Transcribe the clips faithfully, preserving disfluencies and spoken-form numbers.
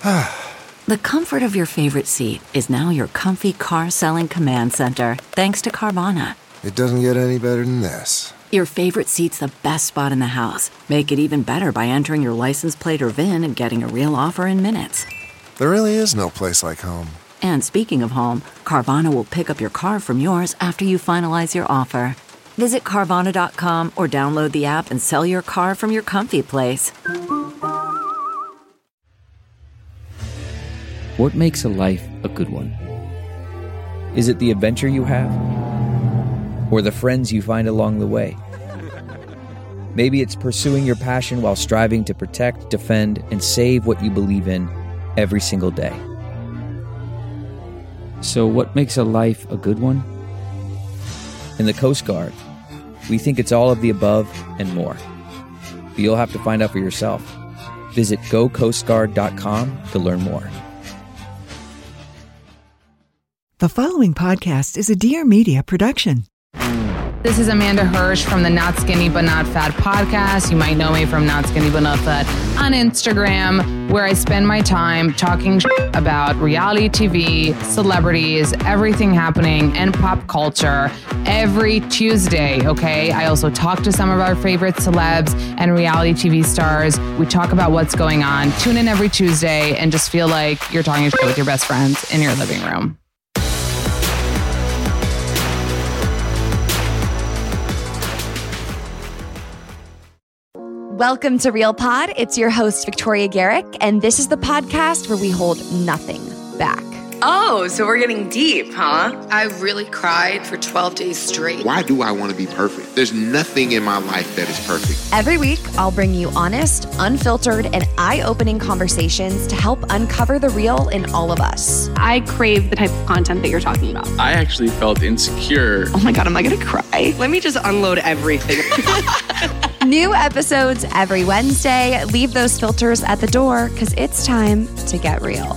The comfort of your favorite seat is now your comfy car selling command center, thanks to Carvana. It doesn't get any better than this. Your favorite seat's the best spot in the house. Make it even better by entering your license plate or V I N and getting a real offer in minutes. There really is no place like home. And speaking of home, Carvana will pick up your car from yours after you finalize your offer. Visit Carvana dot com or download the app and sell your car from your comfy place. What makes a life a good one? Is it the adventure you have? Or the friends you find along the way? Maybe it's pursuing your passion while striving to protect, defend, and save what you believe in every single day. So what makes a life a good one? In the Coast Guard, we think it's all of the above and more. But you'll have to find out for yourself. Visit go coast guard dot com to learn more. The following podcast is a Dear Media production. This is Amanda Hirsch from the Not Skinny But Not Fat podcast. You might know me from Not Skinny But Not Fat on Instagram, where I spend my time talking about reality T V, celebrities, everything happening, and pop culture every Tuesday, okay? I also talk to some of our favorite celebs and reality T V stars. We talk about what's going on. Tune in every Tuesday and just feel like you're talking shit with your best friends in your living room. Welcome to Real Pod. It's your host, Victoria Garrick, and this is the podcast where we hold nothing back. Oh, so we're getting deep, huh? I really cried for twelve days straight. Why do I want to be perfect? There's nothing in my life that is perfect. Every week, I'll bring you honest, unfiltered, and eye-opening conversations to help uncover the real in all of us. I crave the type of content that you're talking about. I actually felt insecure. Oh my God, am I going to cry? Let me just unload everything. New episodes every Wednesday. Leave those filters at the door because it's time to get real.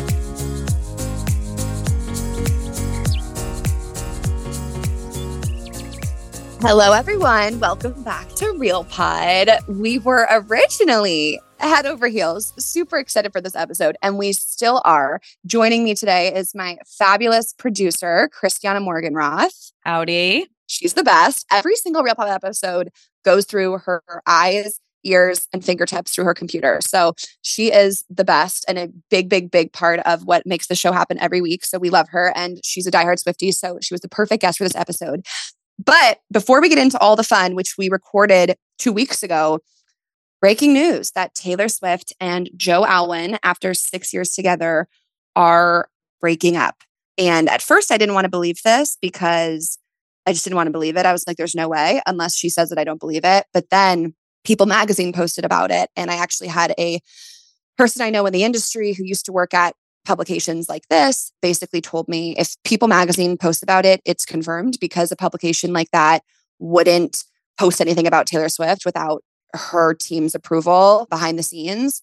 Hello, everyone. Welcome back to Real Pod. We were originally head over heels, super excited for this episode, and we still are. Joining me today is my fabulous producer, Christiana Morgenroth. Howdy. She's the best. Every single Real Pod episode goes through her eyes, ears, and fingertips through her computer. So she is the best and a big, big, big part of what makes the show happen every week. So we love her, and she's a diehard Swiftie, so she was the perfect guest for this episode. But before we get into all the fun, which we recorded two weeks ago, breaking news that Taylor Swift and Joe Alwyn, after six years together, are breaking up. And at first, I didn't want to believe this because I just didn't want to believe it. I was like, there's no way, unless she says that I don't believe it. But then People Magazine posted about it. And I actually had a person I know in the industry who used to work at publications like this basically told me if People Magazine posts about it, it's confirmed, because a publication like that wouldn't post anything about Taylor Swift without her team's approval behind the scenes.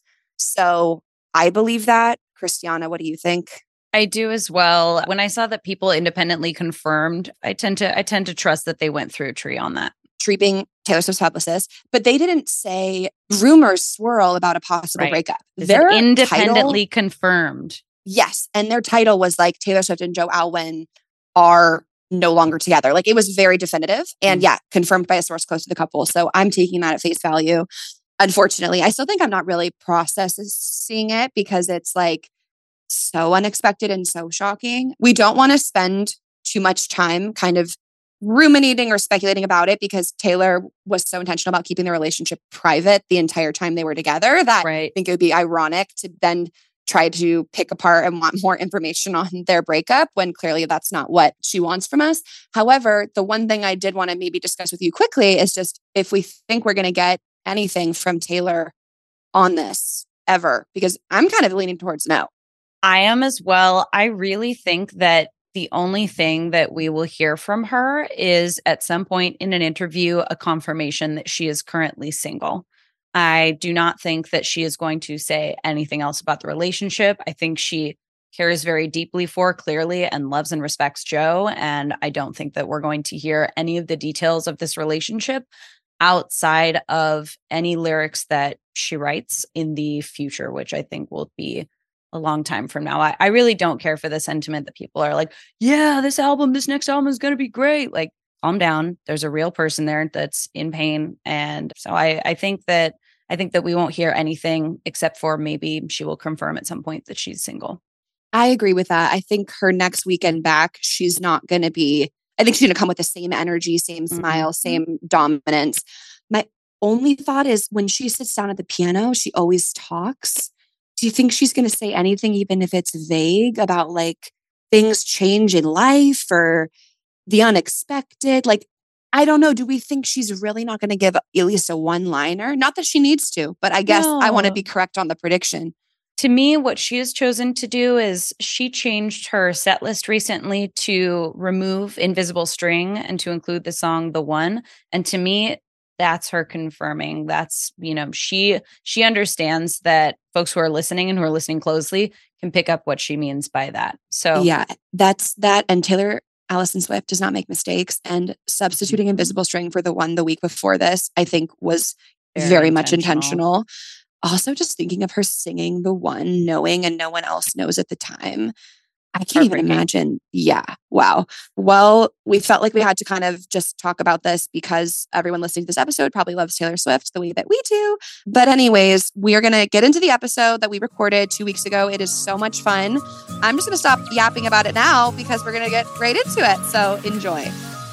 So I believe that. Christiana, what do you think? I do as well. When I saw that People independently confirmed, I tend to I tend to trust that they went through a tree on that. Tree being Taylor Swift's publicist, but they didn't say rumors swirl about a possible Right. breakup. Is Their it independently title, confirmed? yes, and their title was like Taylor Swift and Joe Alwyn are no longer together. Like it was very definitive, and yeah, confirmed by a source close to the couple. So I'm taking that at face value. Unfortunately, I still think I'm not really processing it because it's like so unexpected and so shocking. We don't want to spend too much time kind of ruminating or speculating about it because Taylor was so intentional about keeping the relationship private the entire time they were together that Right. I think it would be ironic to then try to pick apart and want more information on their breakup when clearly that's not what she wants from us. However, the one thing I did want to maybe discuss with you quickly is just if we think we're going to get anything from Taylor on this ever, because I'm kind of leaning towards no. I am as well. I really think that the only thing that we will hear from her is at some point in an interview, a confirmation that she is currently single. I do not think that she is going to say anything else about the relationship. I think she cares very deeply for, clearly, and loves and respects Joe. And I don't think that we're going to hear any of the details of this relationship outside of any lyrics that she writes in the future, which I think will be a long time from now. I, I really don't care for the sentiment that people are like, yeah, this album, this next album is going to be great. Like, calm down. There's a real person there that's in pain. And so I, I think that, I think that we won't hear anything except for maybe she will confirm at some point that she's single. I agree with that. I think her next weekend back, she's not going to be, I think she's going to come with the same energy, same smile, mm-hmm. same dominance. My only thought is when she sits down at the piano, she always talks. Do you think she's going to say anything, even if it's vague, about like things change in life or the unexpected? Like, I don't know. Do we think she's really not going to give at least a one-liner? Not that she needs to, but I guess no. I want to be correct on the prediction. To me, what she has chosen to do is she changed her set list recently to remove Invisible String and to include the song The One. And to me, that's her confirming. That's, you know, she she understands that folks who are listening and who are listening closely can pick up what she means by that. So yeah, that's that. And Taylor Allison Swift does not make mistakes. And substituting Invisible String for The One the week before this, I think was very, very much intentional. intentional. Also, just thinking of her singing The One, knowing and no one else knows at the time. I can't even imagine. Yeah. Wow. Well, we felt like we had to kind of just talk about this because everyone listening to this episode probably loves Taylor Swift the way that we do. But anyways, we are going to get into the episode that we recorded two weeks ago. It is so much fun. I'm just going to stop yapping about it now because we're going to get right into it. So enjoy.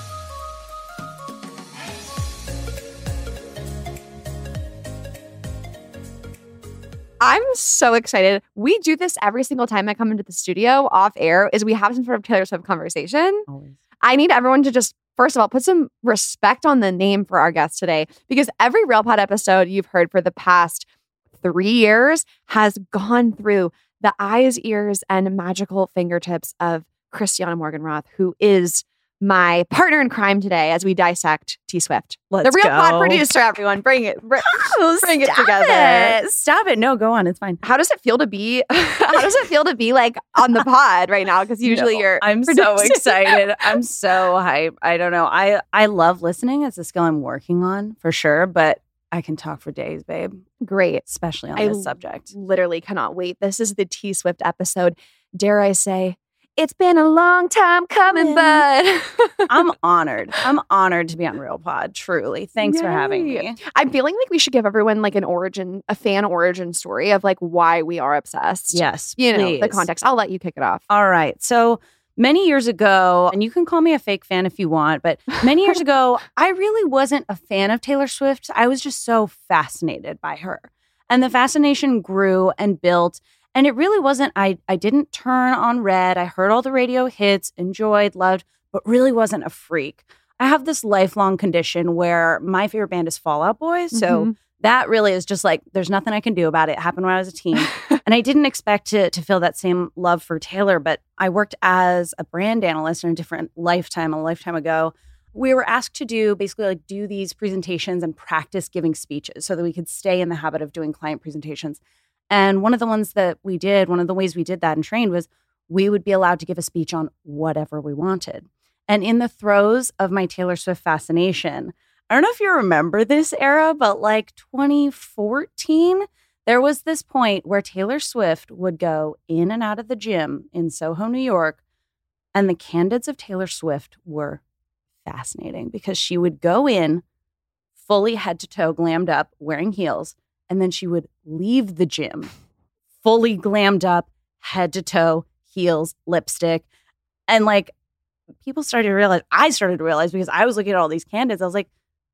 I'm so excited. We do this every single time I come into the studio off air is we have some sort of Taylor Swift conversation. Always. I need everyone to just, first of all, put some respect on the name for our guest today because every Real Pod episode you've heard for the past three years has gone through the eyes, ears, and magical fingertips of Christiana Morgan-Roth, who is my partner in crime today as we dissect T Swift. Let's the Real go. Pod producer, everyone. Bring it. Bring, oh, bring it together. It. Stop it. No, go on. It's fine. How does it feel to be, how does it feel to be like on the pod right now? Because usually no, you're I'm so excited. I'm so hype. I don't know. I, I love listening. It's a skill I'm working on for sure, but I can talk for days, babe. Great. Especially on I this subject. Literally cannot wait. This is the T Swift episode. Dare I say, it's been a long time coming, bud. I'm honored. I'm honored to be on Real Pod. Truly. Thanks Yay. for having me. I'm feeling like we should give everyone like an origin, a fan origin story of like why we are obsessed. Yes, You know, please. the context. I'll let you kick it off. All right. So many years ago, and you can call me a fake fan if you want, but many years ago, I really wasn't a fan of Taylor Swift. I was just so fascinated by her. And the fascination grew and built. And it really wasn't, I, I didn't turn on Red. I heard all the radio hits, enjoyed, loved, but really wasn't a freak. I have this lifelong condition where my favorite band is Fall Out Boy. So mm-hmm. that really is just like, there's nothing I can do about it. It happened when I was a teen. And I didn't expect to, to feel that same love for Taylor, but I worked as a brand analyst in a different lifetime, a lifetime ago. We were asked to do basically like do these presentations and practice giving speeches so that we could stay in the habit of doing client presentations. And one of the ones that we did, one of the ways we did that and trained was we would be allowed to give a speech on whatever we wanted. And in the throes of my Taylor Swift fascination, I don't know if you remember this era, but like twenty fourteen, there was this point where Taylor Swift would go in and out of the gym in Soho, New York, and the candids of Taylor Swift were fascinating because she would go in fully head to toe glammed up, wearing heels, and then she would leave the gym fully glammed up, head to toe, heels, lipstick. And like people started to realize, I started to realize because I was looking at all these candidates, I was like,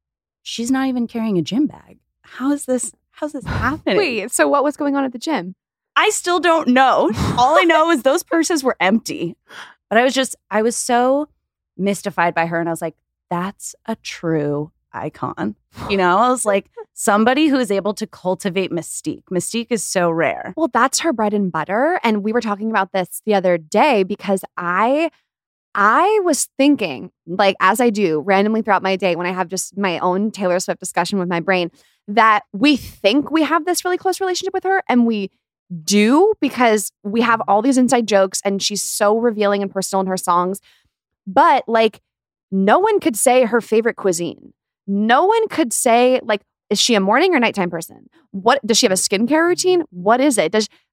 she's not even carrying a gym bag. How is this, how's this happening? Wait, so what was going on at the gym? I still don't know. All I know is those purses were empty. But I was just, I was so mystified by her. And I was like, that's a true icon. You know, I was like, somebody who is able to cultivate mystique. Mystique is so rare. Well, that's her bread and butter. And we were talking about this the other day because I, I was thinking, like, as I do randomly throughout my day when I have just my own Taylor Swift discussion with my brain, that we think we have this really close relationship with her. And we do because we have all these inside jokes and she's so revealing and personal in her songs. But like, no one could say her favorite cuisine. No one could say, like, is she a morning or nighttime person? What does she have a skincare routine? What is it? Does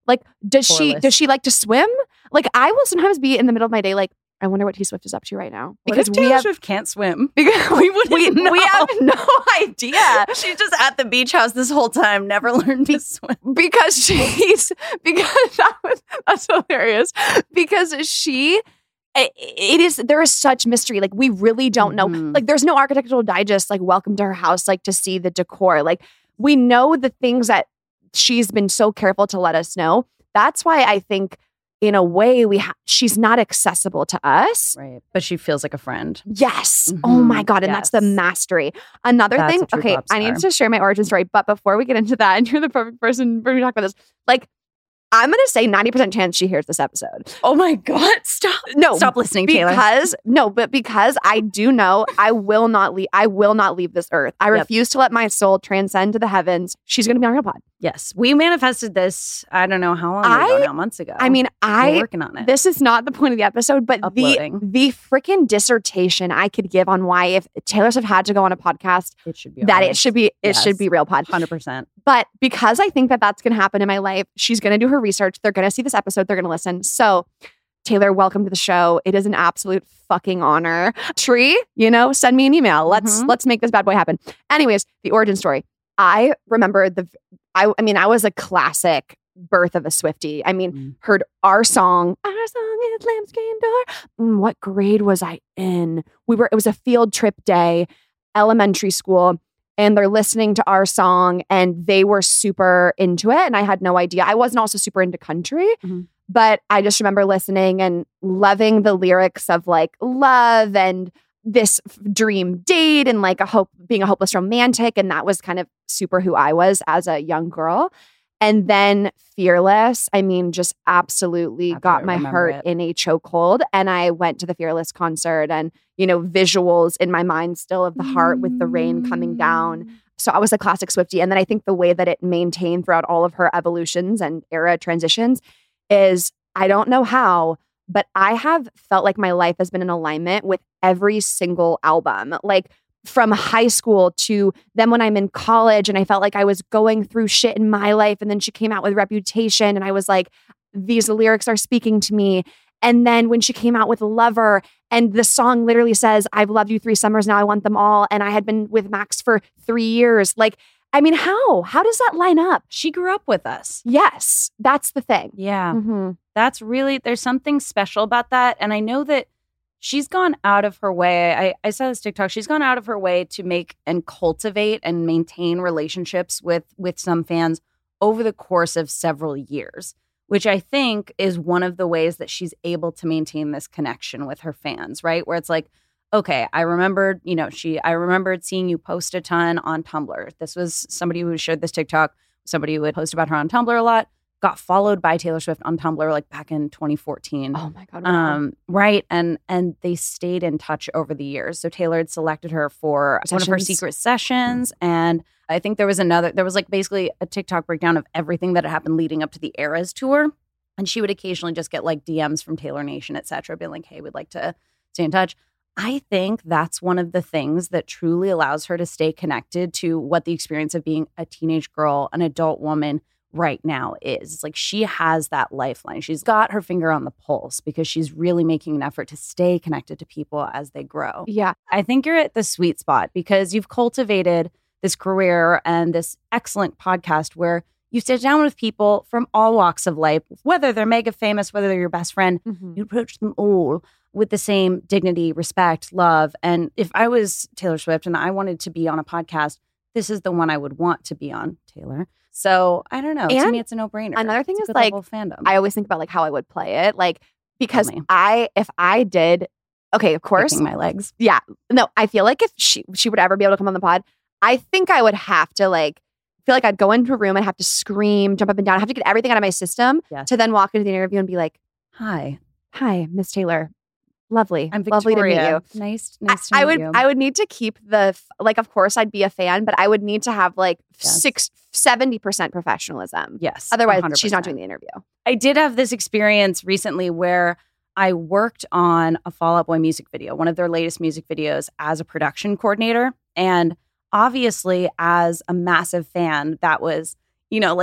Like, does Poor she Liz. does she like to swim? Like, I will sometimes be in the middle of my day like, I wonder what T Swift is up to right now. Because Because Taylor we have Swift can't swim. because We wouldn't we, know. we have no idea. She's just at the beach house this whole time, never learned to swim. Because she's because that was that's hilarious. Because she it, it is there is such mystery. Like, we really don't know. Mhm. Like, there's no Architectural Digest like welcome to her house, like to see the decor. Like, we know the things that she's been so careful to let us know. That's why I think in a way we ha- she's not accessible to us. Right. But she feels like a friend. Yes. Oh my Mhm. God. And that's the Yes. mastery. Another That's thing. a true Okay. pop I need star. to share my origin story. But before we get into that, and you're the perfect person for me to talk about this, like, I'm going to say ninety percent chance she hears this episode. Oh my God. Stop. No. Stop listening, Taylor. Because, no, but because I do know I will not leave. I will not leave this earth. I Yep. refuse to let my soul transcend to the heavens. She's going to be on Real Pod. Yes. We manifested this, I don't know how long I- ago now, months ago. I mean, We're I, working on it. this is not the point of the episode, but Uploading. the, the freaking dissertation I could give on why if Taylor Swift had to go on a podcast, it should be that it ours. should be, it Yes. should be Real Pod. one hundred percent. But because I think that that's going to happen in my life, she's going to do her research. They're going to see this episode. They're going to listen. So, Taylor, welcome to the show. It is an absolute fucking honor. Tree, you know, send me an email. Let's Mhm. let's make this bad boy happen. Anyways, the origin story. I remember the. I I mean, I was a classic birth of a Swiftie. I mean, Mm. heard our song. Our song is Lambskin Door. Mm, what grade was I in? We were. It was a field trip day, elementary school. And they're listening to our song and they were super into it. And I had no idea. I wasn't also super into country, Mhm. but I just remember listening and loving the lyrics of like love and this f- dream date and like a hope, being a hopeless romantic. And that was kind of super who I was as a young girl. And then Fearless, I mean, just absolutely After got I my remember heart it. in a chokehold. And I went to the Fearless concert and, you know, visuals in my mind still of the heart with the rain coming down. So I was a classic Swiftie. And then I think the way that it maintained throughout all of her evolutions and era transitions is I don't know how, but I have felt like my life has been in alignment with every single album. Like, from high school to then when I'm in college and I felt like I was going through shit in my life. And then she came out with Reputation and I was like, these lyrics are speaking to me. And then when she came out with Lover and the song literally says, I've loved you three summers, now I want them all. And I had been with Max for three years. Like, I mean, how? How does that line up? She grew up with us. Yes, that's the thing. Yeah. Mm-hmm. That's really, there's something special about that. And I know that she's gone out of her way. I, I saw this TikTok. She's gone out of her way to make and cultivate and maintain relationships with with some fans over the course of several years, which I think is one of the ways that she's able to maintain this connection with her fans, right? Where it's like, okay, I remembered, you know, she, I remembered seeing you post a ton on Tumblr. This was somebody who shared this TikTok, somebody who would post about her on Tumblr a lot. Got followed by Taylor Swift on Tumblr like back in twenty fourteen. Oh my God. Wow. Um, right. And and they stayed in touch over the years. So Taylor had selected her for one of her Sessions. secret sessions. And I think there was another, there was like basically a TikTok breakdown of everything that had happened leading up to the Eras tour. And she would occasionally just get like D Ms from Taylor Nation, et cetera, being like, hey, we'd like to stay in touch. I think that's one of the things that truly allows her to stay connected to what the experience of being a teenage girl, an adult woman right now is. It's like she has that lifeline. She's got her finger on the pulse because she's really making an effort to stay connected to people as they grow. Yeah. I think you're at the sweet spot because you've cultivated this career and this excellent podcast where you sit down with people from all walks of life, whether they're mega famous, whether they're your best friend, Mhm. you approach them all with the same dignity, respect, love. And if I was Taylor Swift and I wanted to be on a podcast, this is the one I would want to be on, Taylor. So I don't know. to And me, it's a no-brainer. Another thing It's a is good like, level of fandom. I always think about like how I would play it. Like, because me. I, if I did, okay, of course, Kicking my legs. yeah. No, I feel like if she she would ever be able to come on the pod, I think I would have to like feel like I'd go into a room and have to scream, jump up and down, have to get everything out of my system Yes. to then walk into the interview and be like, Hi, "Hi, Miss Taylor, lovely, I'm lovely to meet Victoria. you." Nice, nice to I, meet I would you. I would need to keep the f- like of course I'd be a fan, but I would need to have like Yes. six seventy percent professionalism. yes. Otherwise, one hundred she's not percent. doing the interview. I did have this experience recently where I worked on a Fall Out Boy music video, one of their latest music videos, as a production coordinator. And obviously, as a massive fan, that was, you know, like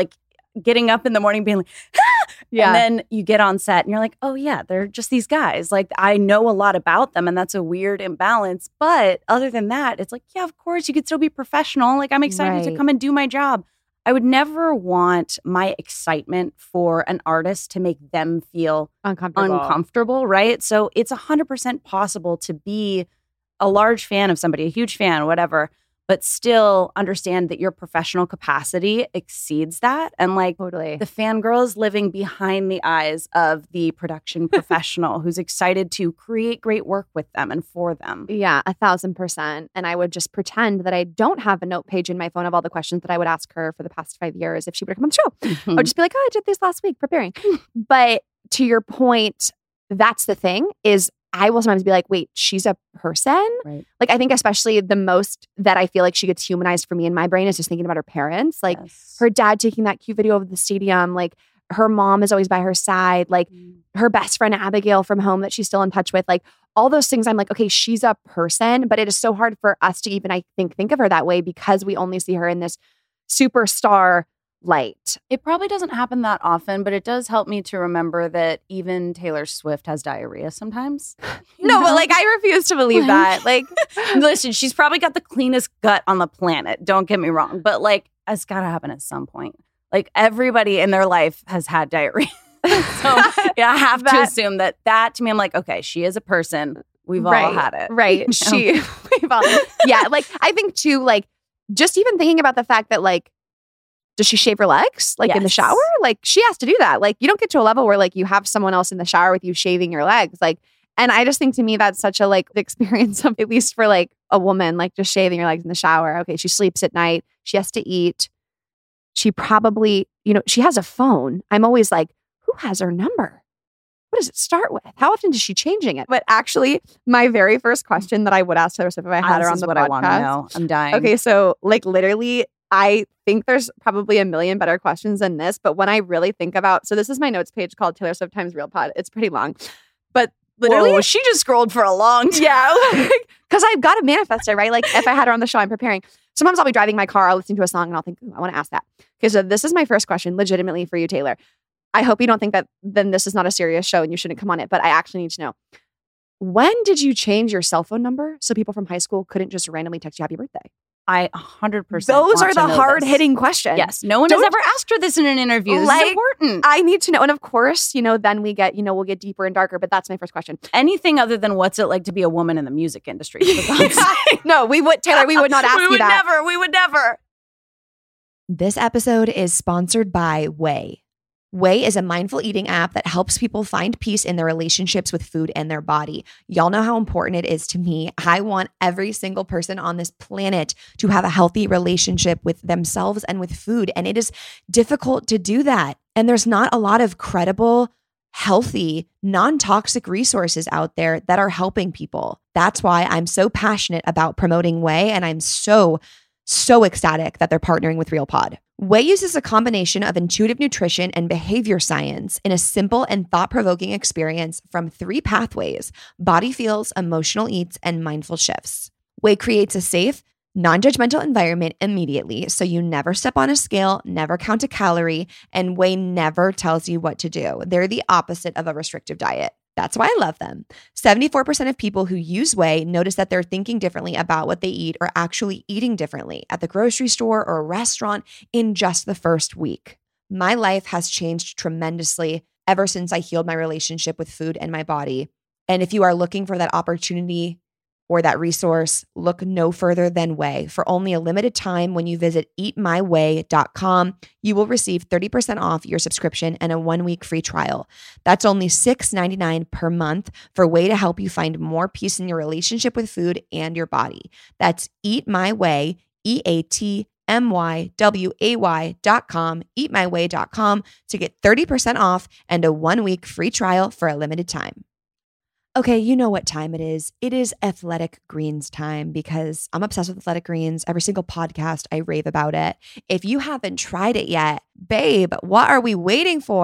getting up in the morning being like, ah! Yeah. And then you get on set and you're like, oh yeah, they're just these guys. Like I know a lot about them and that's a weird imbalance. But other than that, it's like, yeah, of course you could still be professional. Like I'm excited right. to come and do my job. I would never want my excitement for an artist to make them feel uncomfortable, uncomfortable right? So it's one hundred percent possible to be a large fan of somebody, a huge fan, whatever, but still understand that your professional capacity exceeds that. And like totally. The fangirl is living behind the eyes of the production professional who's excited to create great work with them and for them. Yeah, a thousand percent. And I would just pretend that I don't have a note page in my phone of all the questions that I would ask her for the past five years if she would come on the show. Mm-hmm. I would just be like, oh, I did this last week preparing. But to your point, that's the thing is I will sometimes be like, wait, she's a person? Right. Like, I think especially the most that I feel like she gets humanized for me in my brain is just thinking about her parents. Like yes. her dad taking that cute video of the stadium. Like her mom is always by her side. Like mm. her best friend, Abigail from home that she's still in touch with. Like all those things. I'm like, okay, she's a person, but it is so hard for us to even, I think, think of her that way because we only see her in this superstar light. It probably doesn't happen that often, but it does help me to remember that even Taylor Swift has diarrhea sometimes. No, know? But like I refuse to believe that. Like, listen, she's probably got the cleanest gut on the planet. Don't get me wrong, but like it's got to happen at some point. Like everybody in their life has had diarrhea. So yeah, I have that, to assume that that to me, I'm like, okay, she is a person. We've right, all had it. Right. You know? She, we've all, yeah. Like I think too, like just even thinking about the fact that like, does she shave her legs like yes. in the shower? Like she has to do that. Like you don't get to a level where like you have someone else in the shower with you shaving your legs. Like, and I just think to me that's such a like experience of at least for like a woman, like just shaving your legs in the shower. Okay. She sleeps at night. She has to eat. She probably, you know, she has a phone. I'm always like, who has her number? What does it start with? How often is she changing it? But actually, my very first question that I would ask Taylor Swift if I had this her on is the what podcast. I want to know. I'm dying. Okay. So like literally, I think there's probably a million better questions than this, but when I really think about, so this is my notes page called Taylor Swift Times Real Pod. It's pretty long, but literally, Whoa, she just scrolled for a long time. Yeah, because I've got to manifest it, right? Like if I had her on the show, I'm preparing. Sometimes I'll be driving my car, I'll listen to a song, and I'll think, ooh, I want to ask that. Okay, so this is my first question, legitimately for you, Taylor. I hope you don't think that then this is not a serious show and you shouldn't come on it, but I actually need to know. When did you change your cell phone number so people from high school couldn't just randomly text you happy birthday? I one hundred percent Those are the hard-hitting questions. Yes. No one Don't, has ever asked her this in an interview. This like, is important. I need to know. And of course, you know, then we get, you know, we'll get deeper and darker, but that's my first question. Anything other than what's it like to be a woman in the music industry? No, we would, Taylor, we would not ask we you would that. never. We would never. This episode is sponsored by Way. Way is a mindful eating app that helps people find peace in their relationships with food and their body. Y'all know how important it is to me. I want every single person on this planet to have a healthy relationship with themselves and with food. And it is difficult to do that. And there's not a lot of credible, healthy, non-toxic resources out there that are helping people. That's why I'm so passionate about promoting Way. And I'm so So ecstatic that they're partnering with RealPod. Way uses a combination of intuitive nutrition and behavior science in a simple and thought-provoking experience from three pathways: body feels, emotional eats, and mindful shifts. Way creates a safe, non-judgmental environment immediately, so you never step on a scale, never count a calorie, and Way never tells you what to do. They're the opposite of a restrictive diet. That's why I love them. seventy-four percent of people who use Way notice that they're thinking differently about what they eat or actually eating differently at the grocery store or a restaurant in just the first week. My life has changed tremendously ever since I healed my relationship with food and my body. And if you are looking for that opportunity or that resource, look no further than Way. For only a limited time, when you visit eat my way dot com, you will receive thirty percent off your subscription and a one-week free trial. That's only six dollars and ninety-nine cents per month for Way to help you find more peace in your relationship with food and your body. That's Eat My Way, E A T M Y W A Y dot com, eat my way dot com to get thirty percent off and a one-week free trial for a limited time. Okay, you know what time it is. It is Athletic Greens time because I'm obsessed with Athletic Greens. Every single podcast, I rave about it. If you haven't tried it yet, babe, what are we waiting for?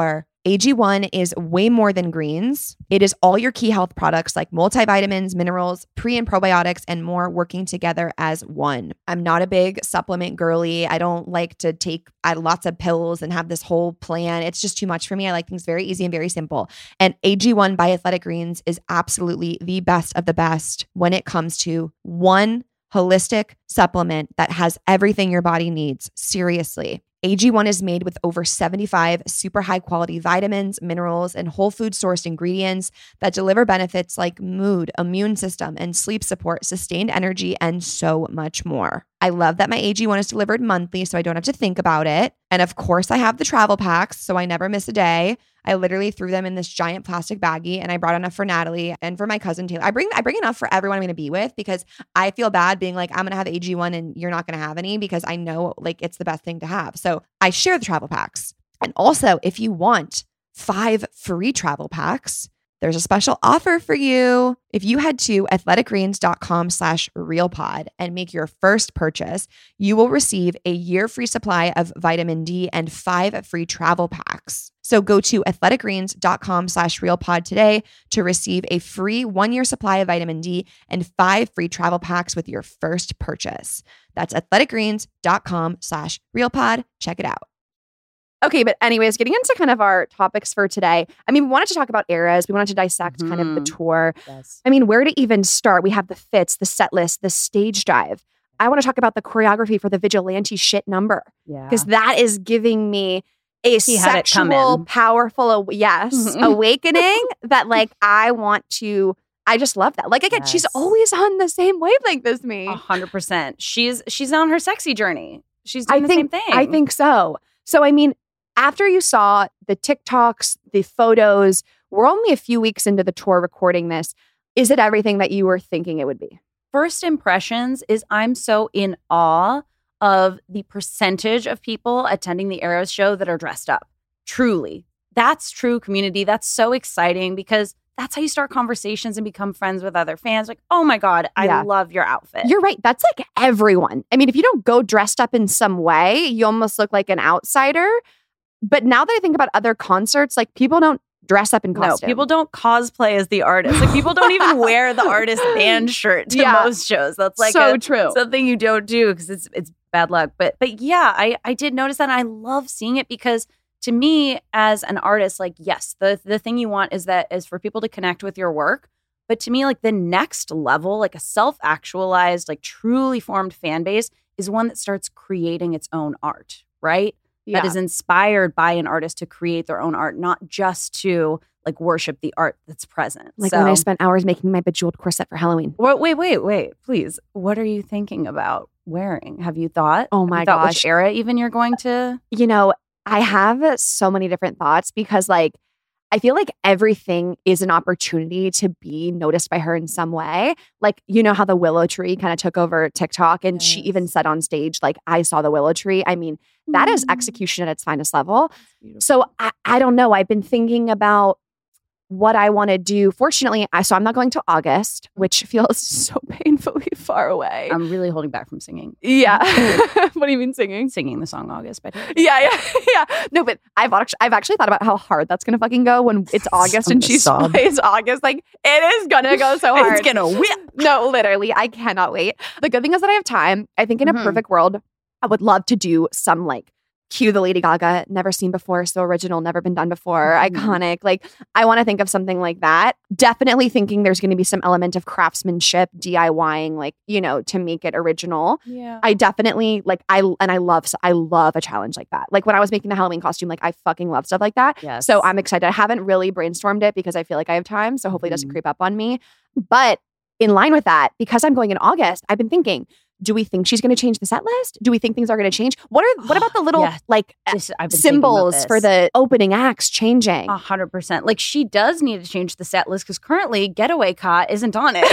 A G one is way more than greens. It is all your key health products like multivitamins, minerals, pre and probiotics, and more working together as one. I'm not a big supplement girly. I don't like to take uh, lots of pills and have this whole plan. It's just too much for me. I like things very easy and very simple. And A G one by Athletic Greens is absolutely the best of the best when it comes to one holistic supplement that has everything your body needs. Seriously. A G one is made with over seventy-five super high quality vitamins, minerals, and whole food sourced ingredients that deliver benefits like mood, immune system, and sleep support, sustained energy, and so much more. I love that my A G one is delivered monthly, so I don't have to think about it. And of course, I have the travel packs, so I never miss a day. I literally threw them in this giant plastic baggie, and I brought enough for Natalie and for my cousin Taylor. I bring I bring enough for everyone I'm going to be with because I feel bad being like, I'm going to have A G one and you're not going to have any because I know like it's the best thing to have. So I share the travel packs. And also, if you want five free travel packs, there's a special offer for you. If you head to athleticgreens.com slash realpod and make your first purchase, you will receive a year free supply of vitamin D and five free travel packs. So go to athleticgreens.com slash realpod today to receive a free one-year supply of vitamin D and five free travel packs with your first purchase. That's athleticgreens.com slash realpod. Check it out. Okay, but anyways, getting into kind of our topics for today. I mean, we wanted to talk about eras. We wanted to dissect mm-hmm. kind of the tour. Yes. I mean, where to even start? We have the fits, the set list, the stage dive. I want to talk about the choreography for the vigilante shit number. Yeah. Because that is giving me a he sexual, powerful, yes, awakening that like I want to, I just love that. Like again, yes. she's always on the same wavelength as me. A hundred percent. She's, she's on her sexy journey. She's doing I the think, same thing. I think so. So, I mean, after you saw the TikToks, the photos, we're only a few weeks into the tour recording this. Is it everything that you were thinking it would be? First impressions is I'm so in awe of the percentage of people attending the Eras show that are dressed up. Truly. That's true community. That's so exciting because that's how you start conversations and become friends with other fans. Like, oh my God, I yeah. love your outfit. You're right. That's like everyone. I mean, if you don't go dressed up in some way, you almost look like an outsider. But now that I think about other concerts, like people don't dress up in costume. No, people don't cosplay as the artist. Like people don't even wear the artist band shirt to yeah. most shows. That's like so a, true. something you don't do because it's it's bad luck. But but yeah, I I did notice that. And I love seeing it because to me as an artist, like yes, the the thing you want is that is for people to connect with your work. But to me, like the next level, like a self-actualized, like truly formed fan base is one that starts creating its own art, right? Yeah. That is inspired by an artist to create their own art, not just to like worship the art that's present. Like so, when I spent hours making my bejeweled corset for Halloween. Wait, wait, wait, wait, please. What are you thinking about wearing? Have you thought? Oh my Have you thought gosh. Which era even you're going to? You know, I have so many different thoughts because like, I feel like everything is an opportunity to be noticed by her in some way. Like, you know how the willow tree kind of took over TikTok and yes. she even said on stage, like, I saw the willow tree. I mean, that mm-hmm. is execution at its finest level. So I, I don't know. I've been thinking about what I want to do. Fortunately, I so I'm not going to August, which feels so painfully far away. I'm really holding back from singing. Yeah. What do you mean singing? Singing the song August by Taylor. Yeah, yeah, yeah. No, but I've actually I've actually thought about how hard that's gonna fucking go when it's August and she plays August. Like it is gonna go so hard. It's gonna whip. No, literally, I cannot wait. The good thing is that I have time. I think in a mm-hmm. perfect world, I would love to do some like cue the Lady Gaga, never seen before, so original, never been done before, mm. iconic. Like, I want to think of something like that. Definitely thinking there's going to be some element of craftsmanship, DIYing, like, you know, to make it original. Yeah. I definitely, like, I, and I love, I love a challenge like that. Like, when I was making the Halloween costume, like, I fucking love stuff like that. Yes. So I'm excited. I haven't really brainstormed it because I feel like I have time, so hopefully it doesn't mm. creep up on me. But in line with that, because I'm going in August, I've been thinking, do we think she's going to change the set list? Do we think things are going to change? What are what about the little yeah, like this, symbols for the opening acts changing? A hundred percent. Like she does need to change the set list because currently Getaway Cot isn't on it.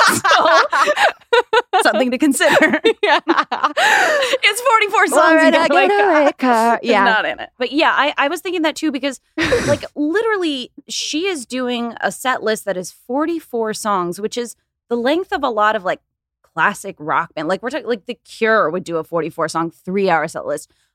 So something to consider. Yeah. It's forty-four songs in Getaway, Getaway Cot. Yeah. Not in it. But yeah, I, I was thinking that too because like literally she is doing a set list that is forty-four songs, which is the length of a lot of like classic rock band. Like we're talking like The Cure would do a forty-four song, three hour set list.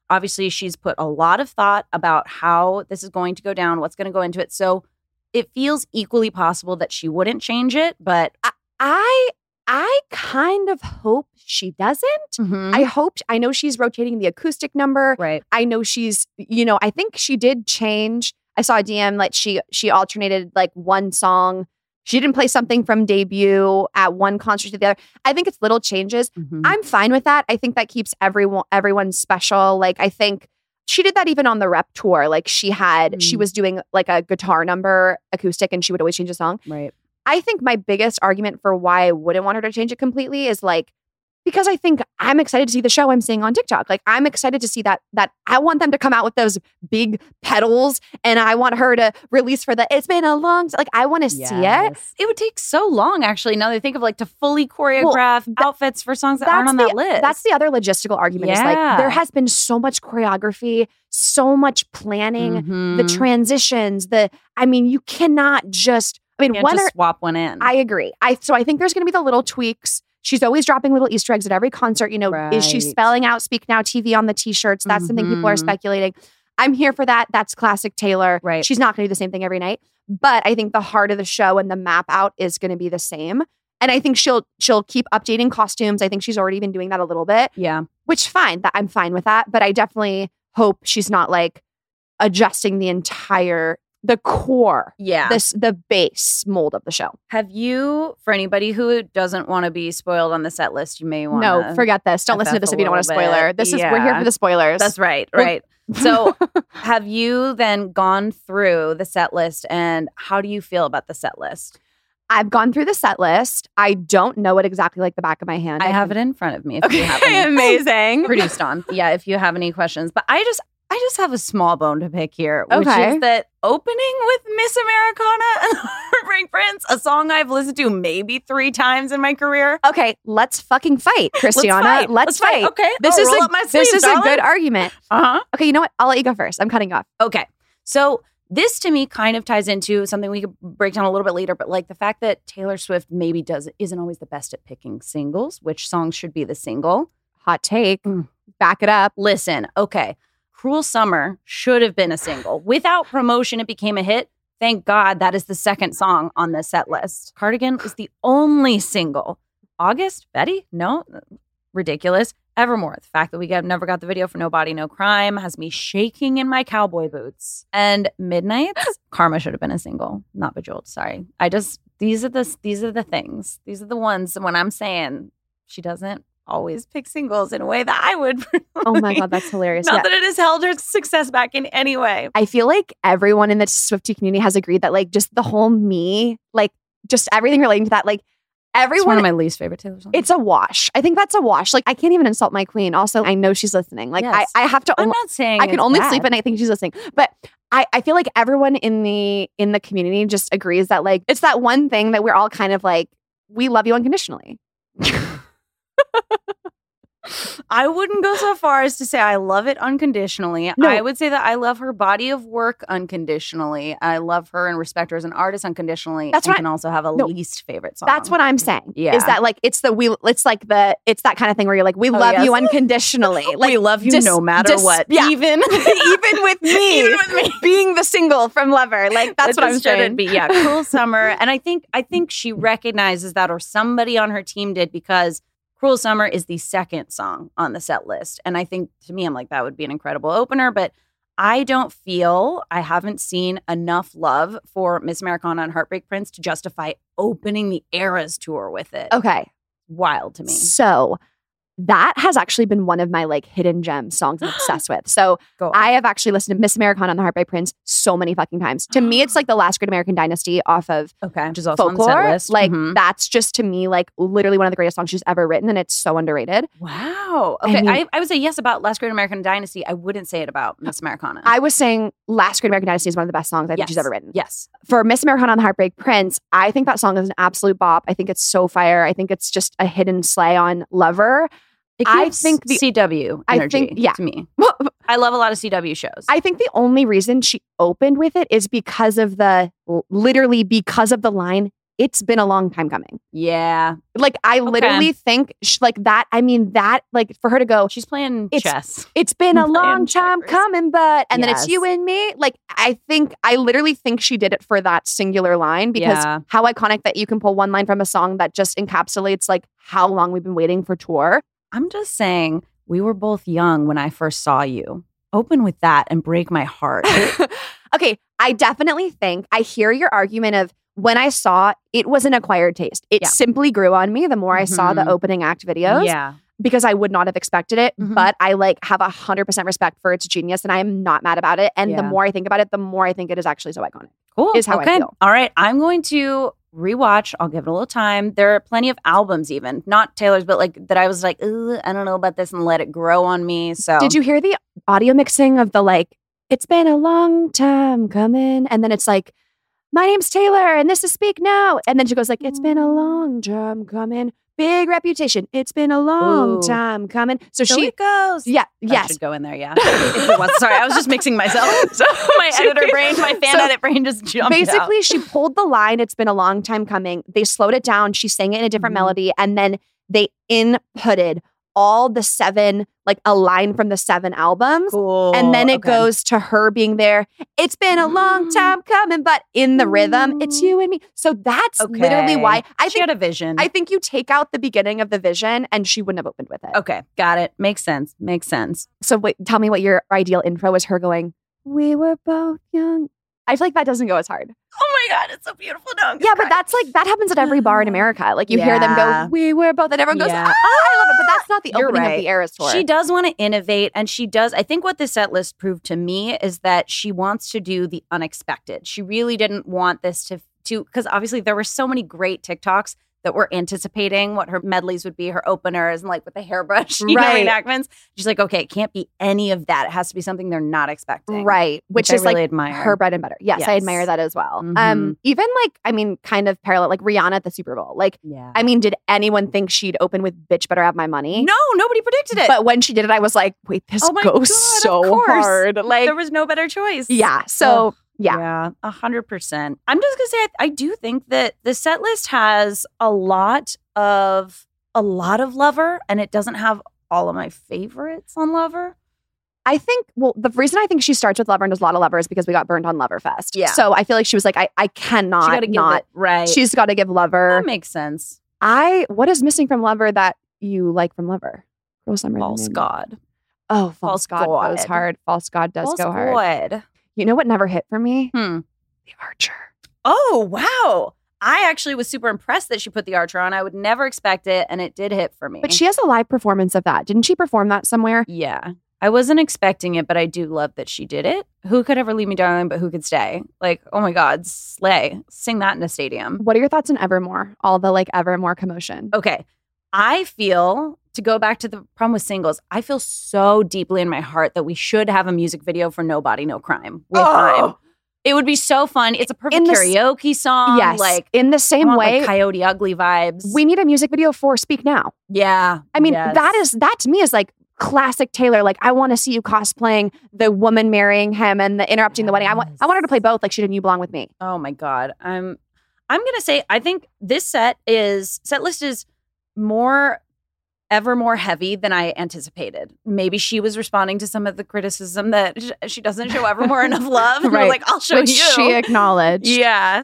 Obviously, she's put a lot of thought about how this is going to go down, what's going to go into it. So it feels equally possible that she wouldn't change it, but I I, I kind of hope she doesn't. Mhm. I hope, I know she's rotating the acoustic number. Right. I know she's, you know, I think she did change. I saw a D M like she she alternated like one song. She didn't play something from debut at one concert to the other. I think it's little changes. Mhm. I'm fine with that. I think that keeps everyone everyone special. Like I think she did that even on the rep tour. Like she had, Mm. she was doing like a guitar number acoustic and she would always change the song. right. I think my biggest argument for why I wouldn't want her to change it completely is like, because I think I'm excited to see the show I'm seeing on TikTok. Like I'm excited to see that, that I want them to come out with those big pedals and I want her to release for the, it's been a long, like I want to see it. Yes. It would take so long, actually, now that I think of like to fully choreograph th- outfits for songs that aren't on the, that list. That's the other logistical argument is Yeah. like, there has been so much choreography, so much planning, the Mhm. transitions, the, I mean, you cannot just, I mean, Can't when just are, swap one in. I agree. I so I think there's going to be the little tweaks. She's always dropping little Easter eggs at every concert. You know, is she Right. spelling out "Speak Now" T V on the T-shirts? That's something people are Mhm. speculating. I'm here for that. That's classic Taylor. Right. She's not going to do the same thing every night, but I think the heart of the show and the map out is going to be the same. And I think she'll she'll keep updating costumes. I think she's already been doing that a little bit, yeah. which fine. That I'm fine with that. But I definitely hope she's not like adjusting the entire the core, Yeah. this the base mold of the show. Have you, for anybody who doesn't want to be spoiled on the set list, you may want to. No, forget this. Don't listen to this if you don't want a spoiler. This is we're here Yeah. for the spoilers. That's right, right. So, have you then gone through the set list, and how do you feel about the set list? I've gone through the set list. I don't know it exactly like the back of my hand. I have it in front of me. If you have Okay, any, amazing. produced on. Yeah, if you have any questions, but I just, I just have a small bone to pick here, which Okay. is that opening with Miss Americana and Heartbreak Prince, a song I've listened to maybe three times in my career. Okay, let's fucking fight, Christiana. fight. Let's, Let's fight. fight. Okay, this I'll is roll a, up my this sleeves, is a darling. good argument. Uh huh. Okay, you know what? I'll let you go first. I'm cutting you off. Okay. So this to me kind of ties into something we could break down a little bit later, but like the fact that Taylor Swift maybe does isn't always the best at picking singles, which songs should be the single. Hot take. Mm. Back it up. Listen, okay. Cruel Summer should have been a single. Without promotion, it became a hit. Thank God that is the second song on the set list. Cardigan is the only single. August, Betty? No, ridiculous. Evermore, the fact that we got, never got the video for No Body, No Crime has me shaking in my cowboy boots. And Midnights, Karma should have been a single, not Bejeweled. Sorry, I just these are the these are the things. These are the ones when I'm saying she doesn't always pick singles in a way that I would. Oh my God, that's hilarious. Not Yeah. that it has held her success back in any way. I feel like everyone in the Swiftie community has agreed that like just the whole me, like just everything relating to that, like everyone. It's one of my least favorite Taylor songs. It's a wash. I think that's a wash. Like I can't even insult my queen. Also, I know she's listening. Like Yes. I, I have to. I'm only- not saying I can it's only bad. sleep at night thinking she's listening. But I, I feel like everyone in the in the community just agrees that like it's that one thing that we're all kind of like, we love you unconditionally. I wouldn't go so far as to say I love it unconditionally. No. I would say that I love her body of work unconditionally. I love her and respect her as an artist unconditionally. That's and what I- can also have a No. least favorite song. That's what I'm saying. Yeah. Is that like it's the we it's like the it's that kind of thing where you're like, we Oh, love yes. you unconditionally. Like we love you dis- no matter dis- what. Yeah. Even even with me. Even with me. Being the single from Lover. Like that's It what I'm just saying. shouldn't be. Yeah, Cruel Summer. And I think I think she recognizes that, or somebody on her team did, because Cruel Summer is the second song on the set list. And I think, to me, I'm like, that would be an incredible opener. But I don't feel, I haven't seen enough love for Miss Americana and Heartbreak Prince to justify opening the Eras tour with it. Okay. Wild to me. So that has actually been one of my like hidden gem songs I'm obsessed with. So Go on. I have actually listened to Miss Americana and the Heartbreak Prince so many fucking times. To me, it's like the last great American dynasty off of Okay. Which is also on the Folklore. set list. Like Mhm. that's just to me like literally one of the greatest songs she's ever written, and it's so underrated. Wow. I Okay. I, mean- I, would say yes about Last Great American Dynasty. I wouldn't say it about Miss Americana. I was saying Last Great American Dynasty is one of the best songs I think Yes. she's ever written. Yes. For Miss Americana and the Heartbreak Prince, I think that song is an absolute bop. I think it's so fire. I think it's just a hidden slay on Lover. It I gives think the C W I energy think- yeah. to me. I love a lot of C W shows. I think the only reason she opened with it is because of the literally because of the line, it's been a long time coming. Yeah. Like, I Okay. literally think sh- like that. I mean, that, like, for her to go, She's playing it's, chess. It's been a Playing long time checkers. coming, but, and then it's Yes. you and me. Like, I think, I literally think she did it for that singular line because Yeah. how iconic that you can pull one line from a song that just encapsulates like how long we've been waiting for tour. I'm just saying, we were both young when I first saw you. Open with that and break my heart. Okay, I definitely think I hear your argument of when I saw it was an acquired taste. It Yeah. simply grew on me the more I saw the Mhm. opening act videos. Yeah. Because I would not have expected it, Mhm. but I like have a hundred percent respect for its genius, and I am not mad about it. And the Yeah. more I think about it, the more I think it is actually so iconic. Cool. Is how I okay. feel. All right. I'm going to rewatch. I'll give it a little time. There are plenty of albums, even not Taylor's, but like that I was like, Ugh, I don't know about this, and let it grow on me. So Did you hear the audio mixing of the like? It's been a long time coming, and then it's like, my name's Taylor, and this is Speak Now, and then she goes like, it's been a long time coming. Big reputation. It's been a long Ooh. time coming. So, So she it goes. Yeah. That yes. should go in there. Yeah. If it was, sorry, I was just mixing myself. So my editor brain, my fan So edit brain just jumped Basically, out. she pulled the line, it's been a long time coming. They slowed it down. She sang it in a different Mhm. melody. And then they inputted all the seven, like a line from the seven albums. Cool. And then it Okay. goes to her being there. It's been a long time coming, but in the rhythm, it's you and me. So that's Okay. literally why I she think had a vision. I think you take out the beginning of the vision and she wouldn't have opened with it. okay. Got it. Makes sense. Makes sense. So wait, tell me what your ideal intro is her going, we were both young. I feel like that doesn't go as hard. Oh my God. It's so beautiful. No, I'm Yeah, but that's like, that happens at every bar in America. Like you hear them Yeah. go, we were both, and everyone goes, Yeah. ah, I love it. But that's not the You're opening right. of the Eras tour. She does want to innovate, and she does. I think what the set list proved to me is that she wants to do the unexpected. She really didn't want this to, to because obviously there were so many great TikToks that were anticipating what her medleys would be, her openers, and like with the hairbrush, you Right. know, reenactments. She's like, okay, it can't be any of that. It has to be something they're not expecting. Right. Which, Which I is really like admire. her bread and butter. Yes, I Yes. admire that as well. Um, Mhm. even like, I mean, kind of parallel, like Rihanna at the Super Bowl. Like, Yeah. I mean, did anyone think she'd open with Bitch Better Have My Money? No, nobody predicted it. But when she did it, I was like, wait, this oh my goes God, of so course. hard. Like, there was no better choice. yeah. So, Ugh. yeah. Yeah, a hundred percent. I'm just gonna say I, I do think that the set list has a lot of a lot of Lover, and it doesn't have all of my favorites on Lover. I think, well, the reason I think she starts with Lover and does a lot of Lover is because we got burned on Loverfest. Yeah. So I feel like she was like, I, I cannot She gotta give not. it right. She's got to give Lover. That makes sense. I, what is missing from Lover that you like from Lover? Cruel Summer. False Name. God. Oh, False, False God, God. goes hard. False God does False go hard. God. You know what never hit for me? Hmm. The Archer. Oh wow! I actually was super impressed that she put the Archer on. I would never expect it, and it did hit for me. But she has a live performance of that. Didn't she perform that somewhere? Yeah. I wasn't expecting it, but I do love that she did it. Who could ever leave me, darling, but who could stay? Like, oh my God, slay. Sing that in a stadium. What are your thoughts on Evermore? All the like Evermore commotion. Okay. I feel, to go back to the problem with singles, I feel so deeply in my heart that we should have a music video for No Body, No Crime with Oh. Time. It would be so fun. It's a perfect In the s- karaoke song. Yes. Like, in the I same want, way, like, Coyote Ugly vibes. we need a music video for Speak Now. yeah. I mean, Yes. that is that to me is like classic Taylor. Like, I want to see you cosplaying the woman marrying him and the interrupting the wedding. I want I want her to play both, like she did in You Belong With Me. Oh my God. I'm I'm gonna say I think this set is set list is more ever more heavy than I anticipated. Maybe she was responding to some of the criticism that sh- she doesn't show Evermore enough love. And we're Right. like, I'll show Which you. she acknowledged. Yeah.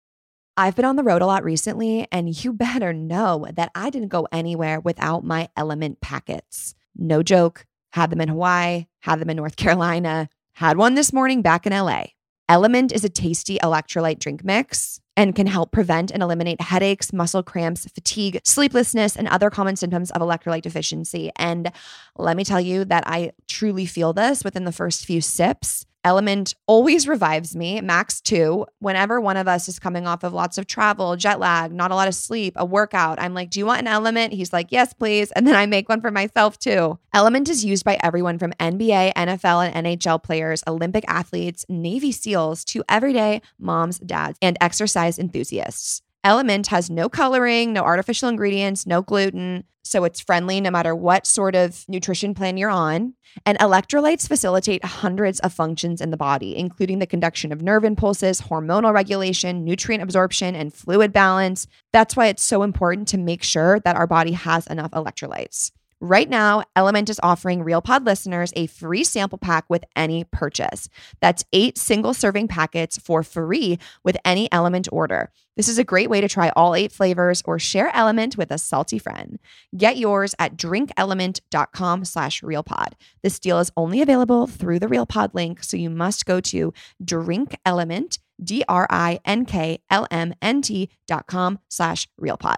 I've been on the road a lot recently, and you better know that I didn't go anywhere without my Element packets. No joke. Had them in Hawaii, had them in North Carolina, had one this morning back in L A. Element is a tasty electrolyte drink mix and can help prevent and eliminate headaches, muscle cramps, fatigue, sleeplessness, and other common symptoms of electrolyte deficiency. And let me tell you that I truly feel this within the first few sips. Element always revives me, max two. Whenever one of us is coming off of lots of travel, jet lag, not a lot of sleep, a workout, I'm like, do you want an Element? He's like, yes, please. And then I make one for myself too. Element is used by everyone from N B A, N F L, and N H L players, Olympic athletes, Navy SEALs, to everyday moms, dads, and exercise enthusiasts. Element has no coloring, no artificial ingredients, no gluten, so it's friendly no matter what sort of nutrition plan you're on. And electrolytes facilitate hundreds of functions in the body, including the conduction of nerve impulses, hormonal regulation, nutrient absorption, and fluid balance. That's why it's so important to make sure that our body has enough electrolytes. Right now, Element is offering Real Pod listeners a free sample pack with any purchase. That's eight single serving packets for free with any Element order. This is a great way to try all eight flavors or share Element with a salty friend. Get yours at drinkelement.com slash realpod. This deal is only available through the Real Pod link, so you must go to drinkelement, D-R-I-N-K-L-M-N-T dot com slash realpod.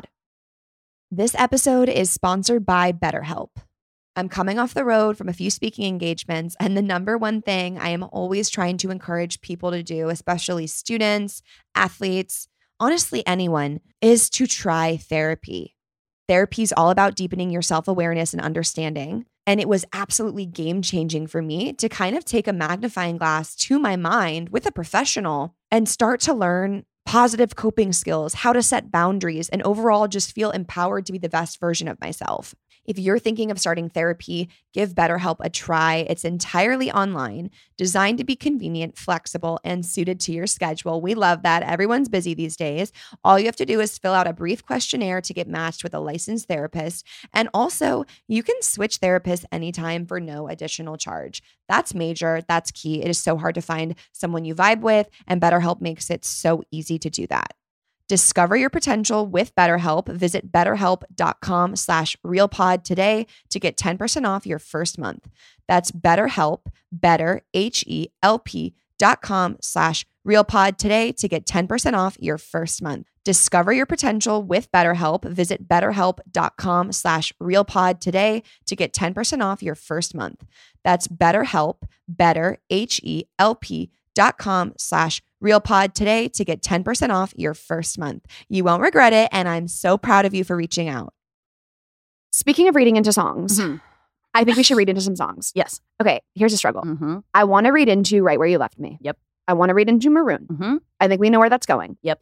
This episode is sponsored by BetterHelp. I'm coming off the road from a few speaking engagements, and the number one thing I am always trying to encourage people to do, especially students, athletes, honestly anyone, is to try therapy. Therapy is all about deepening your self-awareness and understanding, and it was absolutely game-changing for me to kind of take a magnifying glass to my mind with a professional and start to learn positive coping skills, how to set boundaries, and overall just feel empowered to be the best version of myself. If you're thinking of starting therapy, give BetterHelp a try. It's entirely online, designed to be convenient, flexible, and suited to your schedule. We love that. Everyone's busy these days. All you have to do is fill out a brief questionnaire to get matched with a licensed therapist. And also, you can switch therapists anytime for no additional charge. That's major. That's key. It is so hard to find someone you vibe with, and BetterHelp makes it so easy to do that. Discover your potential with BetterHelp. Visit betterhelp.com slash realpod today to get ten percent off your first month. That's BetterHelp, better, H E L P dot com slash realpod today to get ten percent off your first month. Discover your potential with BetterHelp. Visit betterhelp.com slash realpod today to get ten percent off your first month. That's BetterHelp, better, H E L P dot com slash realpod today to get ten percent off your first month. You won't regret it, and I'm so proud of you for reaching out. Speaking of reading into songs, Mm-hmm. I think we should read into some songs. Yes. Okay, here's a struggle. Mm-hmm. I want to read into Right Where You Left Me. Yep. I want to read into Maroon. Mm-hmm. I think we know where that's going. Yep.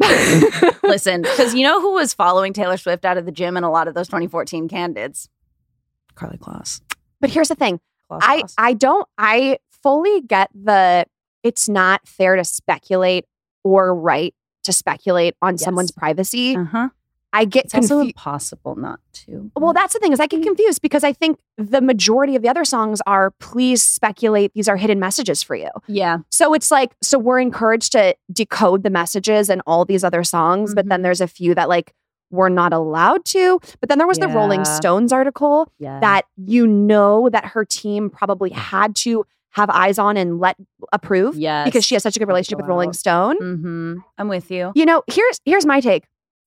Listen, because you know who was following Taylor Swift out of the gym and a lot of those twenty fourteen candidates? Karlie Kloss. But here's the thing. Kloss, I, Kloss. I don't, I fully get the, it's not fair to speculate or right to speculate on Yes. someone's privacy. Uh-huh. I get It's also confused. impossible not to. Well, that's the thing is I get confused because I think the majority of the other songs are please speculate. These are hidden messages for you. Yeah. So it's like, so we're encouraged to decode the messages in all these other songs, but then there's a few that like we're not allowed to. But then there was the Rolling Yeah. Stones article Yeah. that you know that her team probably had to have eyes on and let approve Yes. because she has such a good relationship with Rolling Stone. Mm-hmm. I'm with you. You know, here's here's my take.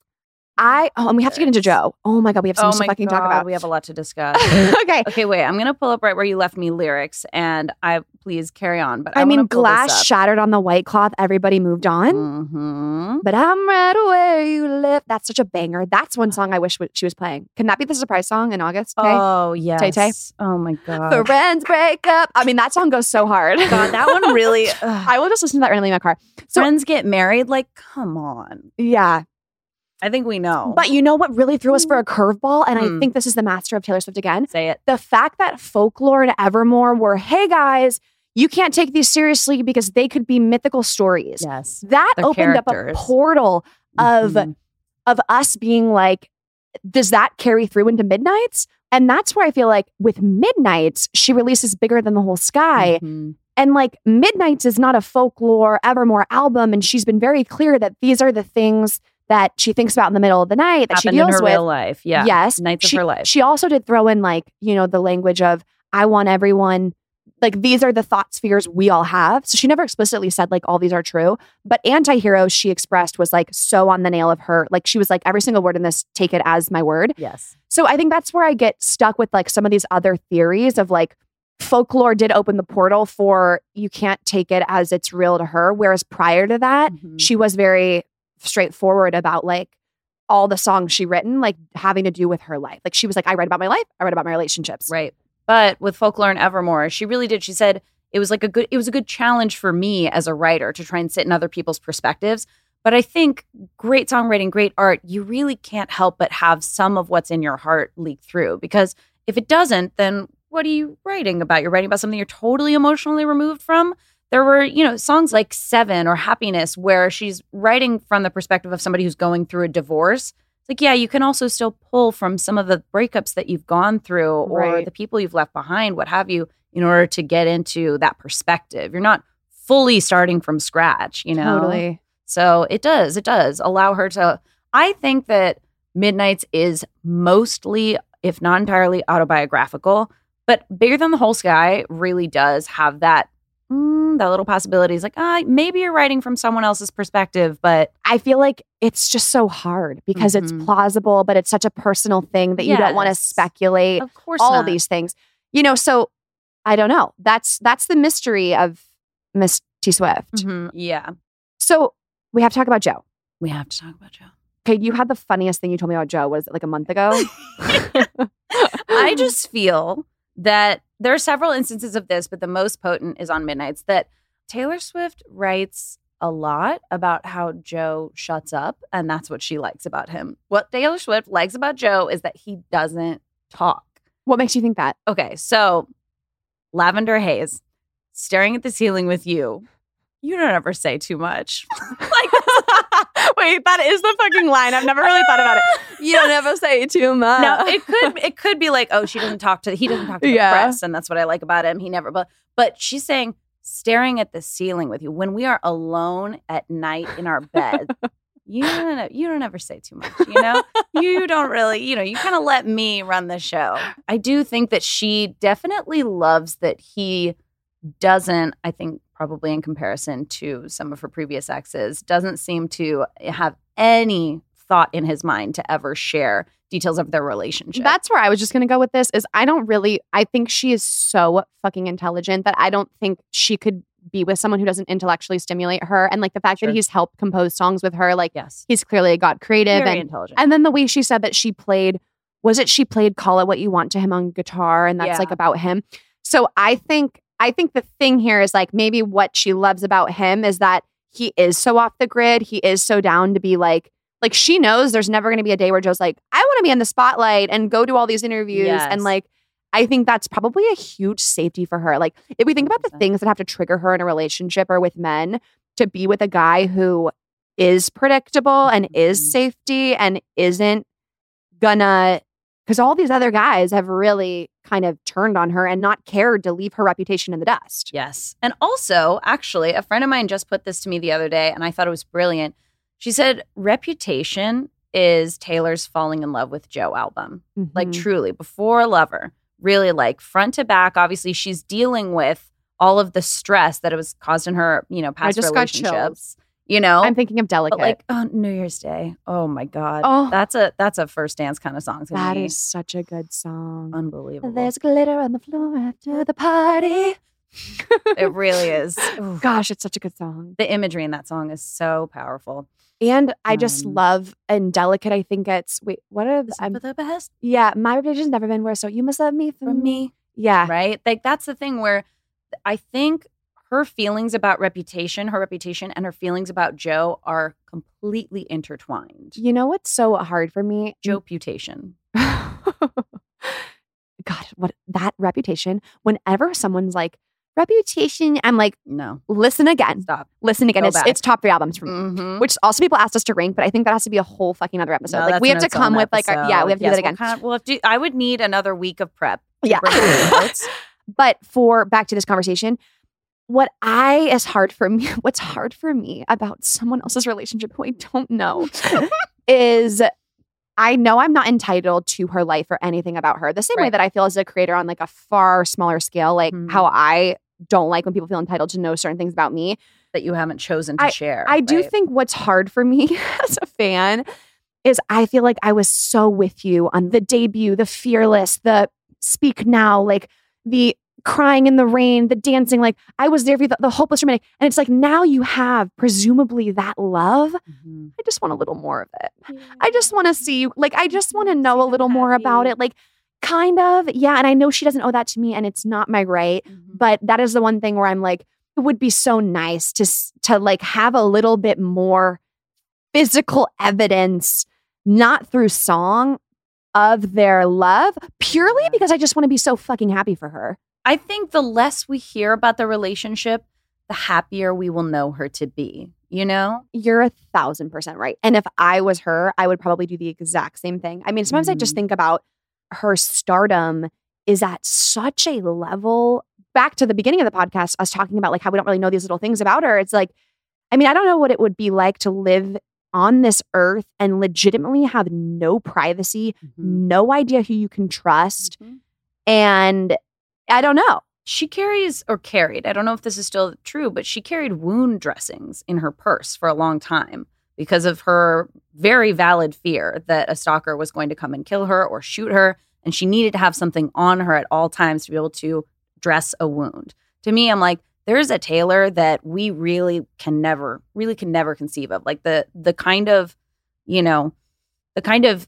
I oh, and we have to get into Joe. Oh my god, we have so Oh much to my fucking God, talk about. we have a lot to discuss. Okay. Okay, wait. I'm gonna pull up Right Where You Left Me lyrics, and I please carry on. But I, I mean, wanna pull this glass up. shattered on the white cloth. Everybody moved on. Mm-hmm. But I'm right where you live. That's such a banger. That's one song I wish w- she was playing. Can that be the surprise song in August? Tay? Oh yes. Tay Tay. Oh my god. Friends break up. I mean, that song goes so hard. God, that one really. ugh. I will just listen to that randomly in my car. So, Friends get married. Like, come on. yeah. I think we know. But you know what really threw us for a curveball? And I Hmm. think this is the master of Taylor Swift again. Say it. The fact that Folklore and Evermore were, hey guys, you can't take these seriously because they could be mythical stories. Yes. That The opened characters. up a portal of Mhm. of us being like, does that carry through into Midnights? And that's where I feel like with Midnights, she releases Bigger Than the Whole Sky. Mhm. And like Midnights is not a Folklore Evermore album. And she's been very clear that these are the things that she thinks about in the middle of the night that Happened she in deals her with. real life. Yeah. Yes. Nights she, of her life. She also did throw in like, you know, the language of, I want everyone, like these are the thought spheres we all have. So she never explicitly said like all these are true. But Anti-Hero, she expressed was like so on the nail of her. Like she was like, every single word in this, take it as my word. Yes. So I think that's where I get stuck with like some of these other theories of like Folklore did open the portal for you can't take it as it's real to her. Whereas prior to that, Mhm. she was very straightforward about like all the songs she written, like having to do with her life. Like she was like, I write about my life. I write about my relationships. Right. But with Folklore and Evermore, she really did. She said it was like a good, it was a good challenge for me as a writer to try and sit in other people's perspectives. But I think great songwriting, great art, you really can't help but have some of what's in your heart leak through. Because if it doesn't, then what are you writing about? You're writing about something you're totally emotionally removed from. There were, you know, songs like Seven or Happiness where she's writing from the perspective of somebody who's going through a divorce. It's like, yeah, you can also still pull from some of the breakups that you've gone through or Right. the people you've left behind, what have you, in order to get into that perspective. You're not fully starting from scratch, you know? Totally. So it does, it does allow her to, I think that Midnights is mostly, if not entirely, autobiographical, but Bigger Than the Whole Sky really does have that, mm, that little possibility. It's like, ah, maybe you're writing from someone else's perspective, but I feel like it's just so hard because Mhm. it's plausible, but it's such a personal thing that you don't want to Yes. speculate. Of course all not. of these things, you know. So I don't know. That's that's the mystery of Miss T Swift. Mhm. Yeah. So we have to talk about Joe. We have to talk about Joe. Okay, you had the funniest thing you told me about Joe. Was it like a month ago? I just feel that there are several instances of this, but the most potent is on Midnights, that Taylor Swift writes a lot about how Joe shuts up, and that's what she likes about him. What Taylor Swift likes about Joe is that he doesn't talk. What makes you think that? Okay, so Lavender Haze, staring at the ceiling with you. You don't ever say too much. Like, Wait, that is the fucking line. I've never really thought about it. You don't ever say too much. now it could it could be like, oh, she doesn't talk to he doesn't talk to the Yeah. press, and that's what I like about him. He never, but but she's saying staring at the ceiling with you when we are alone at night in our bed. You don't you don't ever say too much, you know? You don't really, you know, you kind of let me run the show. I do think that she definitely loves that he doesn't, I think probably in comparison to some of her previous exes, doesn't seem to have any thought in his mind to ever share details of their relationship. That's where I was just going to go with this is I don't really, I think she is so fucking intelligent that I don't think she could be with someone who doesn't intellectually stimulate her. And like the fact Sure. that he's helped compose songs with her, like yes. he's clearly got creative. Very and, intelligent. and then the way she said that she played, was it she played Call It What You Want to him on guitar and that's Yeah. like about him. So I think, I think the thing here is like maybe what she loves about him is that he is so off the grid. He is so down to be like, like she knows there's never going to be a day where Joe's like, I want to be in the spotlight and go do all these interviews. Yes. And like, I think that's probably a huge safety for her. Like if we think about the things that have to trigger her in a relationship or with men, to be with a guy who is predictable and Mm-hmm. is safety and isn't gonna, because all these other guys have really kind of turned on her and not cared to leave her reputation in the dust. Yes. And also, actually, a friend of mine just put this to me the other day, and I thought it was brilliant. She said, Reputation is Taylor's Falling in Love with Joe album. Like, Mhm. truly, before Lover, really like front to back. Obviously, she's dealing with all of the stress that it was caused in her, you know, past just got chills. relationships. You know, I'm thinking of Delicate. but like, oh, New Year's Day. Oh my God. Oh. that's a that's a first dance kind of song to That me. is such a good song. Unbelievable. There's glitter on the floor after the party. It really is. Ooh. Gosh, it's such a good song. The imagery in that song is so powerful. And I just Um, love and Delicate. I think it's wait, what are the, Listen I'm, for the best yeah, my reputation's never been worse. So you must love me for, from me. me. Yeah, Right? Like that's the thing where I think her feelings about Reputation, her reputation, and her feelings about Joe are completely intertwined. You know what's so hard for me? Joe-putation. God, what that Reputation. Whenever someone's like Reputation, I'm like, No. listen again. Stop. Listen again. Go It's back. it's top three albums for me. Mhm. Which also people asked us to rank, but I think that has to be a whole fucking other episode. No, like that's we an have to its come own with like our, yeah, we have to episode. do that Yes, again. We'll kind of, we'll have to, I would need another week of prep. to Yeah. bring the notes. But for back to this conversation, what I is hard for me, what's hard for me about someone else's relationship who I don't know is I know I'm not entitled to her life or anything about her. The same way Right. that I feel as a creator on like a far smaller scale, like Mhm. how I don't like when people feel entitled to know certain things about me. That you haven't chosen to share. I do right? think what's hard for me as a fan is I feel like I was so with you on the debut, the Fearless, the Speak Now, like the crying in the rain, the dancing, like I was there for you, the, the hopeless romantic. And it's like now you have presumably that love. Mhm. I just want a little more of it. I just want to see you, like I just want to know a little more about it. Like kind of, yeah. And I know she doesn't owe that to me and it's not my right. Mhm. But that is the one thing where I'm like, it would be so nice to s- to like have a little bit more physical evidence, not through song, of their love, purely because I just want to be so fucking happy for her. I think the less we hear about the relationship, the happier we will know her to be, you know? You're a thousand percent right. And if I was her, I would probably do the exact same thing. I mean, sometimes mm-hmm. I just think about her stardom is at such a level. Back to the beginning of the podcast, us talking about like how we don't really know these little things about her. It's like, I mean, I don't know what it would be like to live on this earth and legitimately have no privacy, mm-hmm. no idea who you can trust. Mm-hmm. And I don't know. She carries or carried, I don't know if this is still true, but she carried wound dressings in her purse for a long time because of her very valid fear that a stalker was going to come and kill her or shoot her. And she needed to have something on her at all times to be able to dress a wound. To me, I'm like, there's a Taylor that we really can never, really can never conceive of. Like the the kind of, you know, the kind of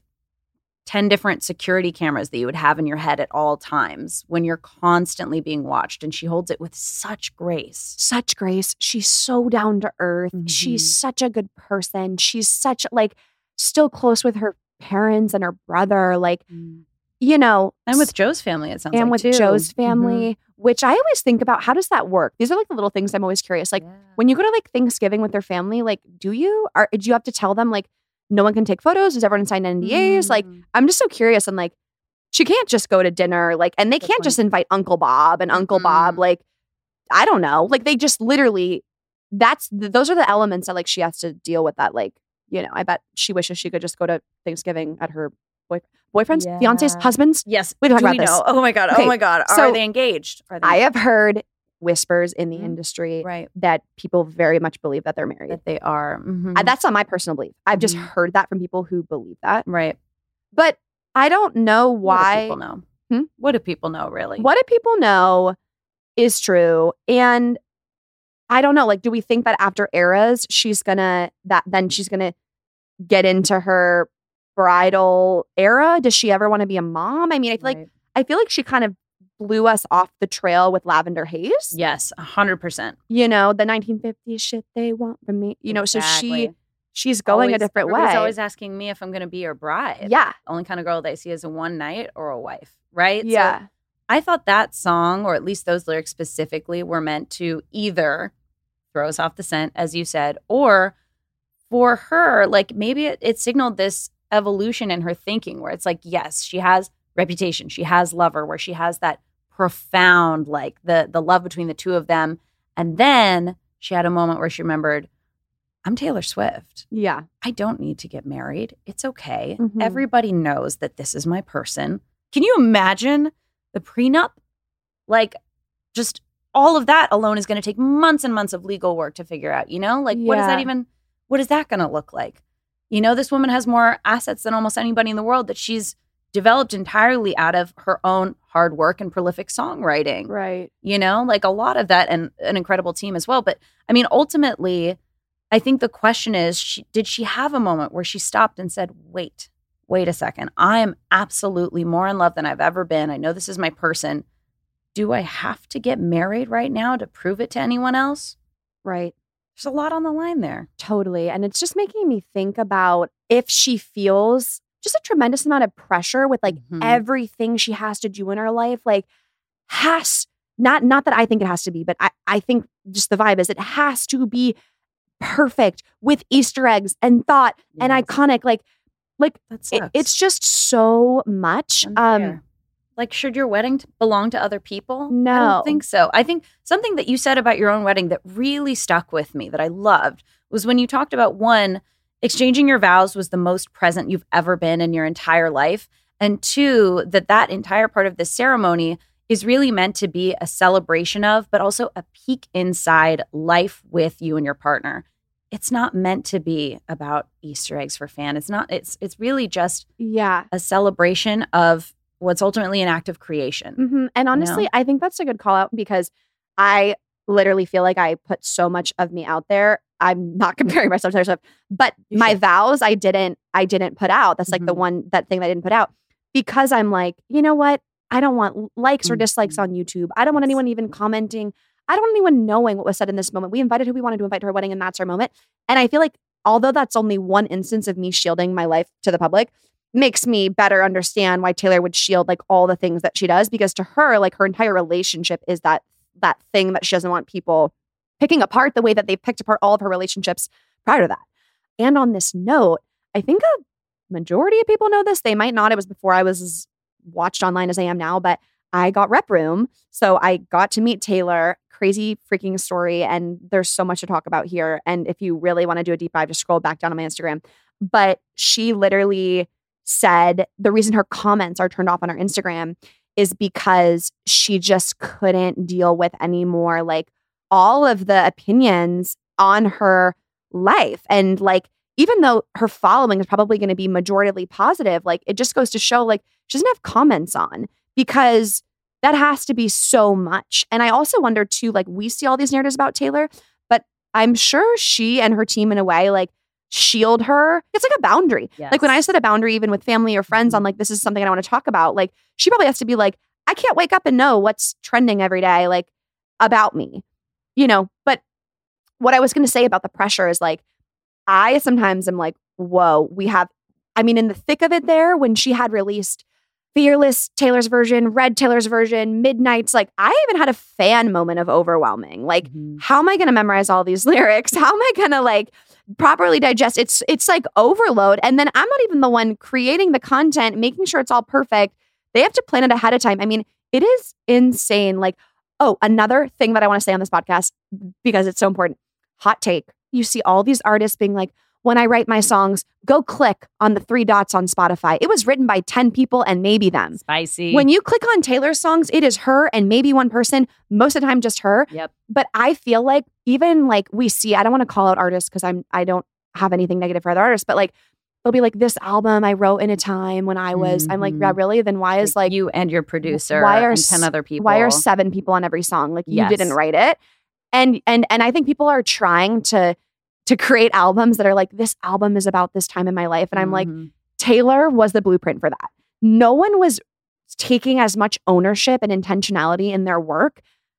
ten different security cameras that you would have in your head at all times when you're constantly being watched. And she holds it with such grace. Such grace. She's so down to earth. Mm-hmm. She's such a good person. She's such like still close with her parents and her brother. Like, mm. you know. And with Joe's family, it sounds and like And with too. Joe's family. Mm-hmm. Which I always think about, how does that work? These are like the little things I'm always curious. Like yeah. when you go to like Thanksgiving with their family, like do you, are, do you have to tell them like no one can take photos? Does everyone sign N D As? Mm. Like I'm just so curious. And like, she can't just go to dinner. Like, and they Good can't point. just invite Uncle Bob and Uncle mm. Bob. Like, I don't know. Like they just literally, that's, those are the elements that like she has to deal with that. Like, you know, I bet she wishes she could just go to Thanksgiving at her boy, boyfriends, yeah. fiancés, husbands. Yes. We talk Do about we this. know? Oh my God. Okay. Oh my God. Are so they engaged? Are they I have heard whispers in the mm-hmm. industry right. that people very much believe that they're married. That they are. Mm-hmm. I, that's not my personal belief. I've mm-hmm. just heard that from people who believe that. Right. But I don't know why. What do people know? Hmm? What do people know, really? What do people know is true. And I don't know. Like, do we think that after Eras, she's gonna, that then she's gonna get into her bridal era? Does she ever want to be a mom? I mean, I feel right. like I feel like she kind of blew us off the trail with Lavender Haze. Yes, a hundred percent. You know, the nineteen fifties shit they want from me. You know, exactly. so she she's going always, a different way. Everybody's always asking me if I'm going to be her bride. Yeah, only kind of girl they see as a one night or a wife, right? Yeah. So I thought that song, or at least those lyrics specifically, were meant to either throw us off the scent, as you said, or for her, like maybe it, it signaled this evolution in her thinking where it's like, yes, she has reputation, she has lover, where she has that profound, like the the love between the two of them. And then she had a moment where she remembered, I'm Taylor Swift. Yeah. I don't need to get married. It's okay. Mm-hmm. Everybody knows that this is my person. Can you imagine the prenup? Like just all of that alone is going to take months and months of legal work to figure out, you know? Like, yeah. what is that even, what is that going to look like? You know, this woman has more assets than almost anybody in the world that she's developed entirely out of her own hard work and prolific songwriting. Right. You know, like a lot of that, and an incredible team as well. But I mean, ultimately, I think the question is, she, did she have a moment where she stopped and said, wait, wait a second. I am absolutely more in love than I've ever been. I know this is my person. Do I have to get married right now to prove it to anyone else? Right. There's a lot on the line there. Totally. And it's just making me think about if she feels just a tremendous amount of pressure with like mm-hmm. everything she has to do in her life. Like has, not not that I think it has to be, but I, I think just the vibe is it has to be perfect with Easter eggs and thought yes. and iconic. Like, like it, it's just so much. Unfair. Um, Like, should your wedding t- belong to other people? No. I don't think so. I think something that you said about your own wedding that really stuck with me, that I loved, was when you talked about, one, exchanging your vows was the most present you've ever been in your entire life. And two, that that entire part of the ceremony is really meant to be a celebration of, but also a peek inside life with you and your partner. It's not meant to be about Easter eggs for fan. It's not, it's, it's really just yeah. a celebration of what's ultimately an act of creation. Mm-hmm. And honestly, you know? I think that's a good call out because I literally feel like I put so much of me out there. I'm not comparing myself to other stuff, but you my should. vows I didn't, I didn't put out. That's like mm-hmm. the one, that thing that I didn't put out because I'm like, you know what? I don't want likes mm-hmm. or dislikes on YouTube. I don't want anyone even commenting. I don't want anyone knowing what was said in this moment. We invited who we wanted to invite to our wedding and that's our moment. And I feel like although that's only one instance of me shielding my life to the public, makes me better understand why Taylor would shield like all the things that she does, because to her, like her entire relationship is that that thing that she doesn't want people picking apart the way that they've picked apart all of her relationships prior to that. And on this note, I think a majority of people know this. They might not. It was before I was as watched online as I am now, but I got rep room. So I got to meet Taylor. Crazy freaking story. And there's so much to talk about here. And if you really want to do a deep dive, just scroll back down on my Instagram. But she literally said the reason her comments are turned off on her Instagram is because she just couldn't deal with any more like all of the opinions on her life. And like, even though her following is probably going to be majoritively positive, like it just goes to show like she doesn't have comments on, because that has to be so much. And I also wonder too, like we see all these narratives about Taylor, but I'm sure she and her team in a way like shield her. It's like a boundary. Yes. Like when I set a boundary, even with family or friends on like, this is something I want to talk about. Like she probably has to be like, I can't wake up and know what's trending every day, like about me, you know? But what I was going to say about the pressure is like, I sometimes am like, whoa, we have, I mean, in the thick of it there, when she had released Fearless Taylor's version, Red Taylor's version, Midnights, like I even had a fan moment of overwhelming. Like, mm-hmm. how am I going to memorize all these lyrics? How am I going to like properly digest? It's, it's like overload. And then I'm not even the one creating the content, making sure it's all perfect. They have to plan it ahead of time. I mean, it is insane. Like, oh, another thing that I want to say on this podcast, because it's so important. Hot take. You see all these artists being like, when I write my songs, go click on the three dots on Spotify. It was written by ten people and maybe them. Spicy. When you click on Taylor's songs, it is her and maybe one person, most of the time just her. Yep. But I feel like even like we see, I don't want to call out artists because I'm I don't have anything negative for other artists, but like they'll be like, this album I wrote in a time when I was, mm-hmm. I'm like, yeah, really? Then why is like, like you and your producer why are, and ten other people. Why are seven people on every song? Like yes. you didn't write it. And and and I think people are trying to to create albums that are like, this album is about this time in my life. And I'm mm-hmm. like, Taylor was the blueprint for that. No one was taking as much ownership and intentionality in their work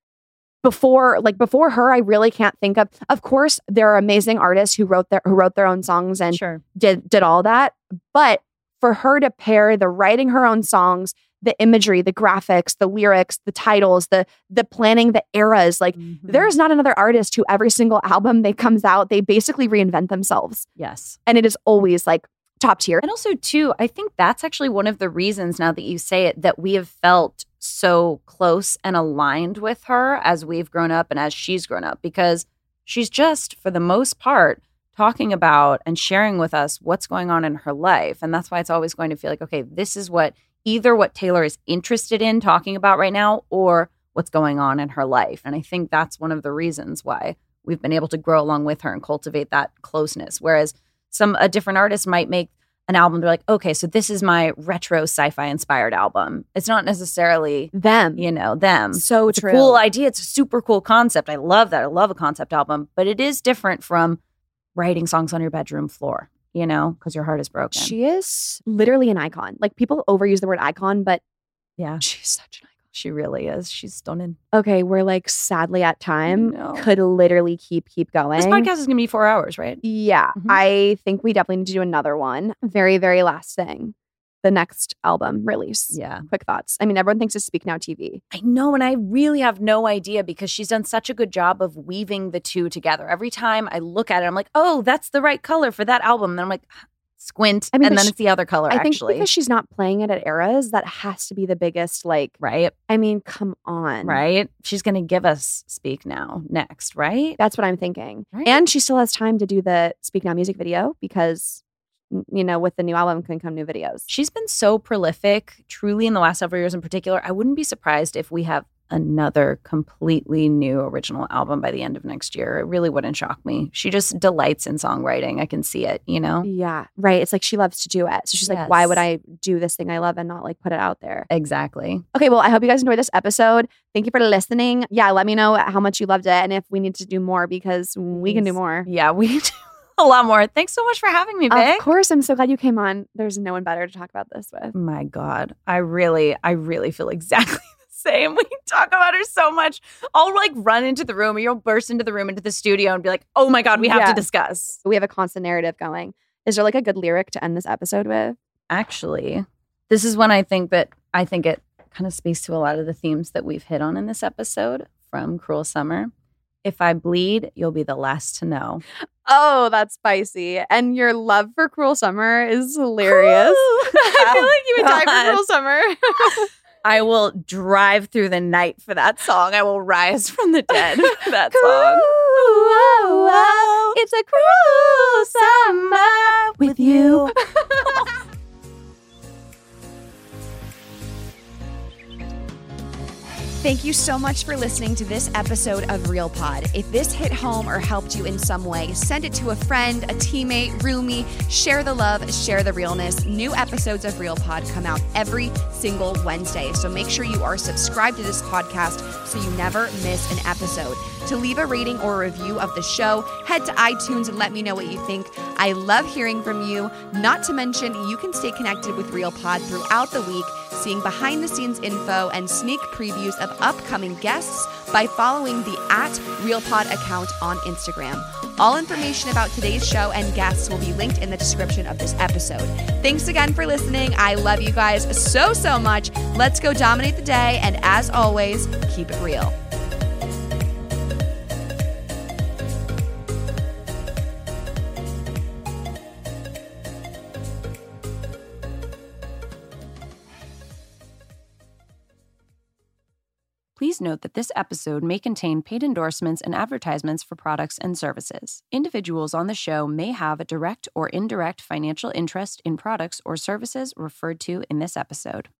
before, like before her. I really can't think of, of course, there are amazing artists who wrote their, who wrote their own songs and sure. did, did all that. But for her to pair the writing her own songs, the imagery, the graphics, the lyrics, the titles, the the planning, the eras. Like mm-hmm. there is not another artist who every single album they comes out, they basically reinvent themselves. Yes. And it is always like top tier. And also too, I think that's actually one of the reasons, now that you say it, that we have felt so close and aligned with her as we've grown up and as she's grown up, because she's just, for the most part, talking about and sharing with us what's going on in her life. And that's why it's always going to feel like, okay, this is what either what Taylor is interested in talking about right now or what's going on in her life. And I think that's one of the reasons why we've been able to grow along with her and cultivate that closeness. Whereas some a different artist might make an album, they're like, okay, so this is my retro sci-fi inspired album. It's not necessarily them, you know, them. So it's true. a cool idea. It's a super cool concept. I love that. I love a concept album, but it is different from writing songs on your bedroom floor, you know, because your heart is broken. She is literally an icon. Like people overuse the word icon, but yeah, she's such an icon. She really is. She's stunning. Okay, we're like sadly at time. Could literally keep keep going. This podcast is going to be four hours, right? Yeah. Mm-hmm. I think we definitely need to do another one. Very, very last thing. The next album release. Yeah. Quick thoughts. I mean, everyone thinks it's Speak Now T V. I know, and I really have no idea because she's done such a good job of weaving the two together. Every time I look at it, I'm like, oh, that's the right color for that album. And then I'm like, squint, I mean, and then she, it's the other color, I think actually. because she's not playing it at eras, that has to be the biggest, like... Right. I mean, come on. Right? She's going to give us Speak Now next, right? That's what I'm thinking. Right. And she still has time to do the Speak Now music video because, you know, with the new album can come new videos. She's been so prolific, truly in the last several years in particular. I wouldn't be surprised if we have another completely new original album by the end of next year. It really wouldn't shock me. She just delights in songwriting. I can see it, you know? Yeah, right. It's like she loves to do it. So she's yes. like, why would I do this thing I love and not like put it out there? Exactly. Okay, well, I hope you guys enjoyed this episode. Thank you for listening. Yeah, let me know how much you loved it and if we need to do more because we can do more. Yeah, we can do a lot more. Thanks so much for having me, Vic. Of course. I'm so glad you came on. There's no one better to talk about this with. My God. I really, I really feel exactly same. We talk about her so much. I'll like run into the room, or you'll burst into the room, into the studio, and be like, "Oh my god, we have Yeah. to discuss." We have a constant narrative going. Is there like a good lyric to end this episode with? Actually, this is when I think that I think it kind of speaks to a lot of the themes that we've hit on in this episode from Cruel Summer. If I bleed, you'll be the last to know. Oh, that's spicy. And your love for Cruel Summer is hilarious. I feel like you would die for Cruel Summer. I will drive through the night for that song. I will rise from the dead for that song. It's a cruel summer with you. Thank you so much for listening to this episode of Real Pod. If this hit home or helped you in some way, send it to a friend, a teammate, roomie. Share the love, share the realness. New episodes of Real Pod come out every single Wednesday, so make sure you are subscribed to this podcast so you never miss an episode. To leave a rating or a review of the show, head to iTunes and let me know what you think. I love hearing from you. Not to mention, you can stay connected with Real Pod throughout the week, seeing behind the scenes info and sneak previews of upcoming guests by following the at RealPod account on Instagram. All information about today's show and guests will be linked in the description of this episode. Thanks again for listening. I love you guys so, so much. Let's go dominate the day. And as always, keep it real. Please note that this episode may contain paid endorsements and advertisements for products and services. Individuals on the show may have a direct or indirect financial interest in products or services referred to in this episode.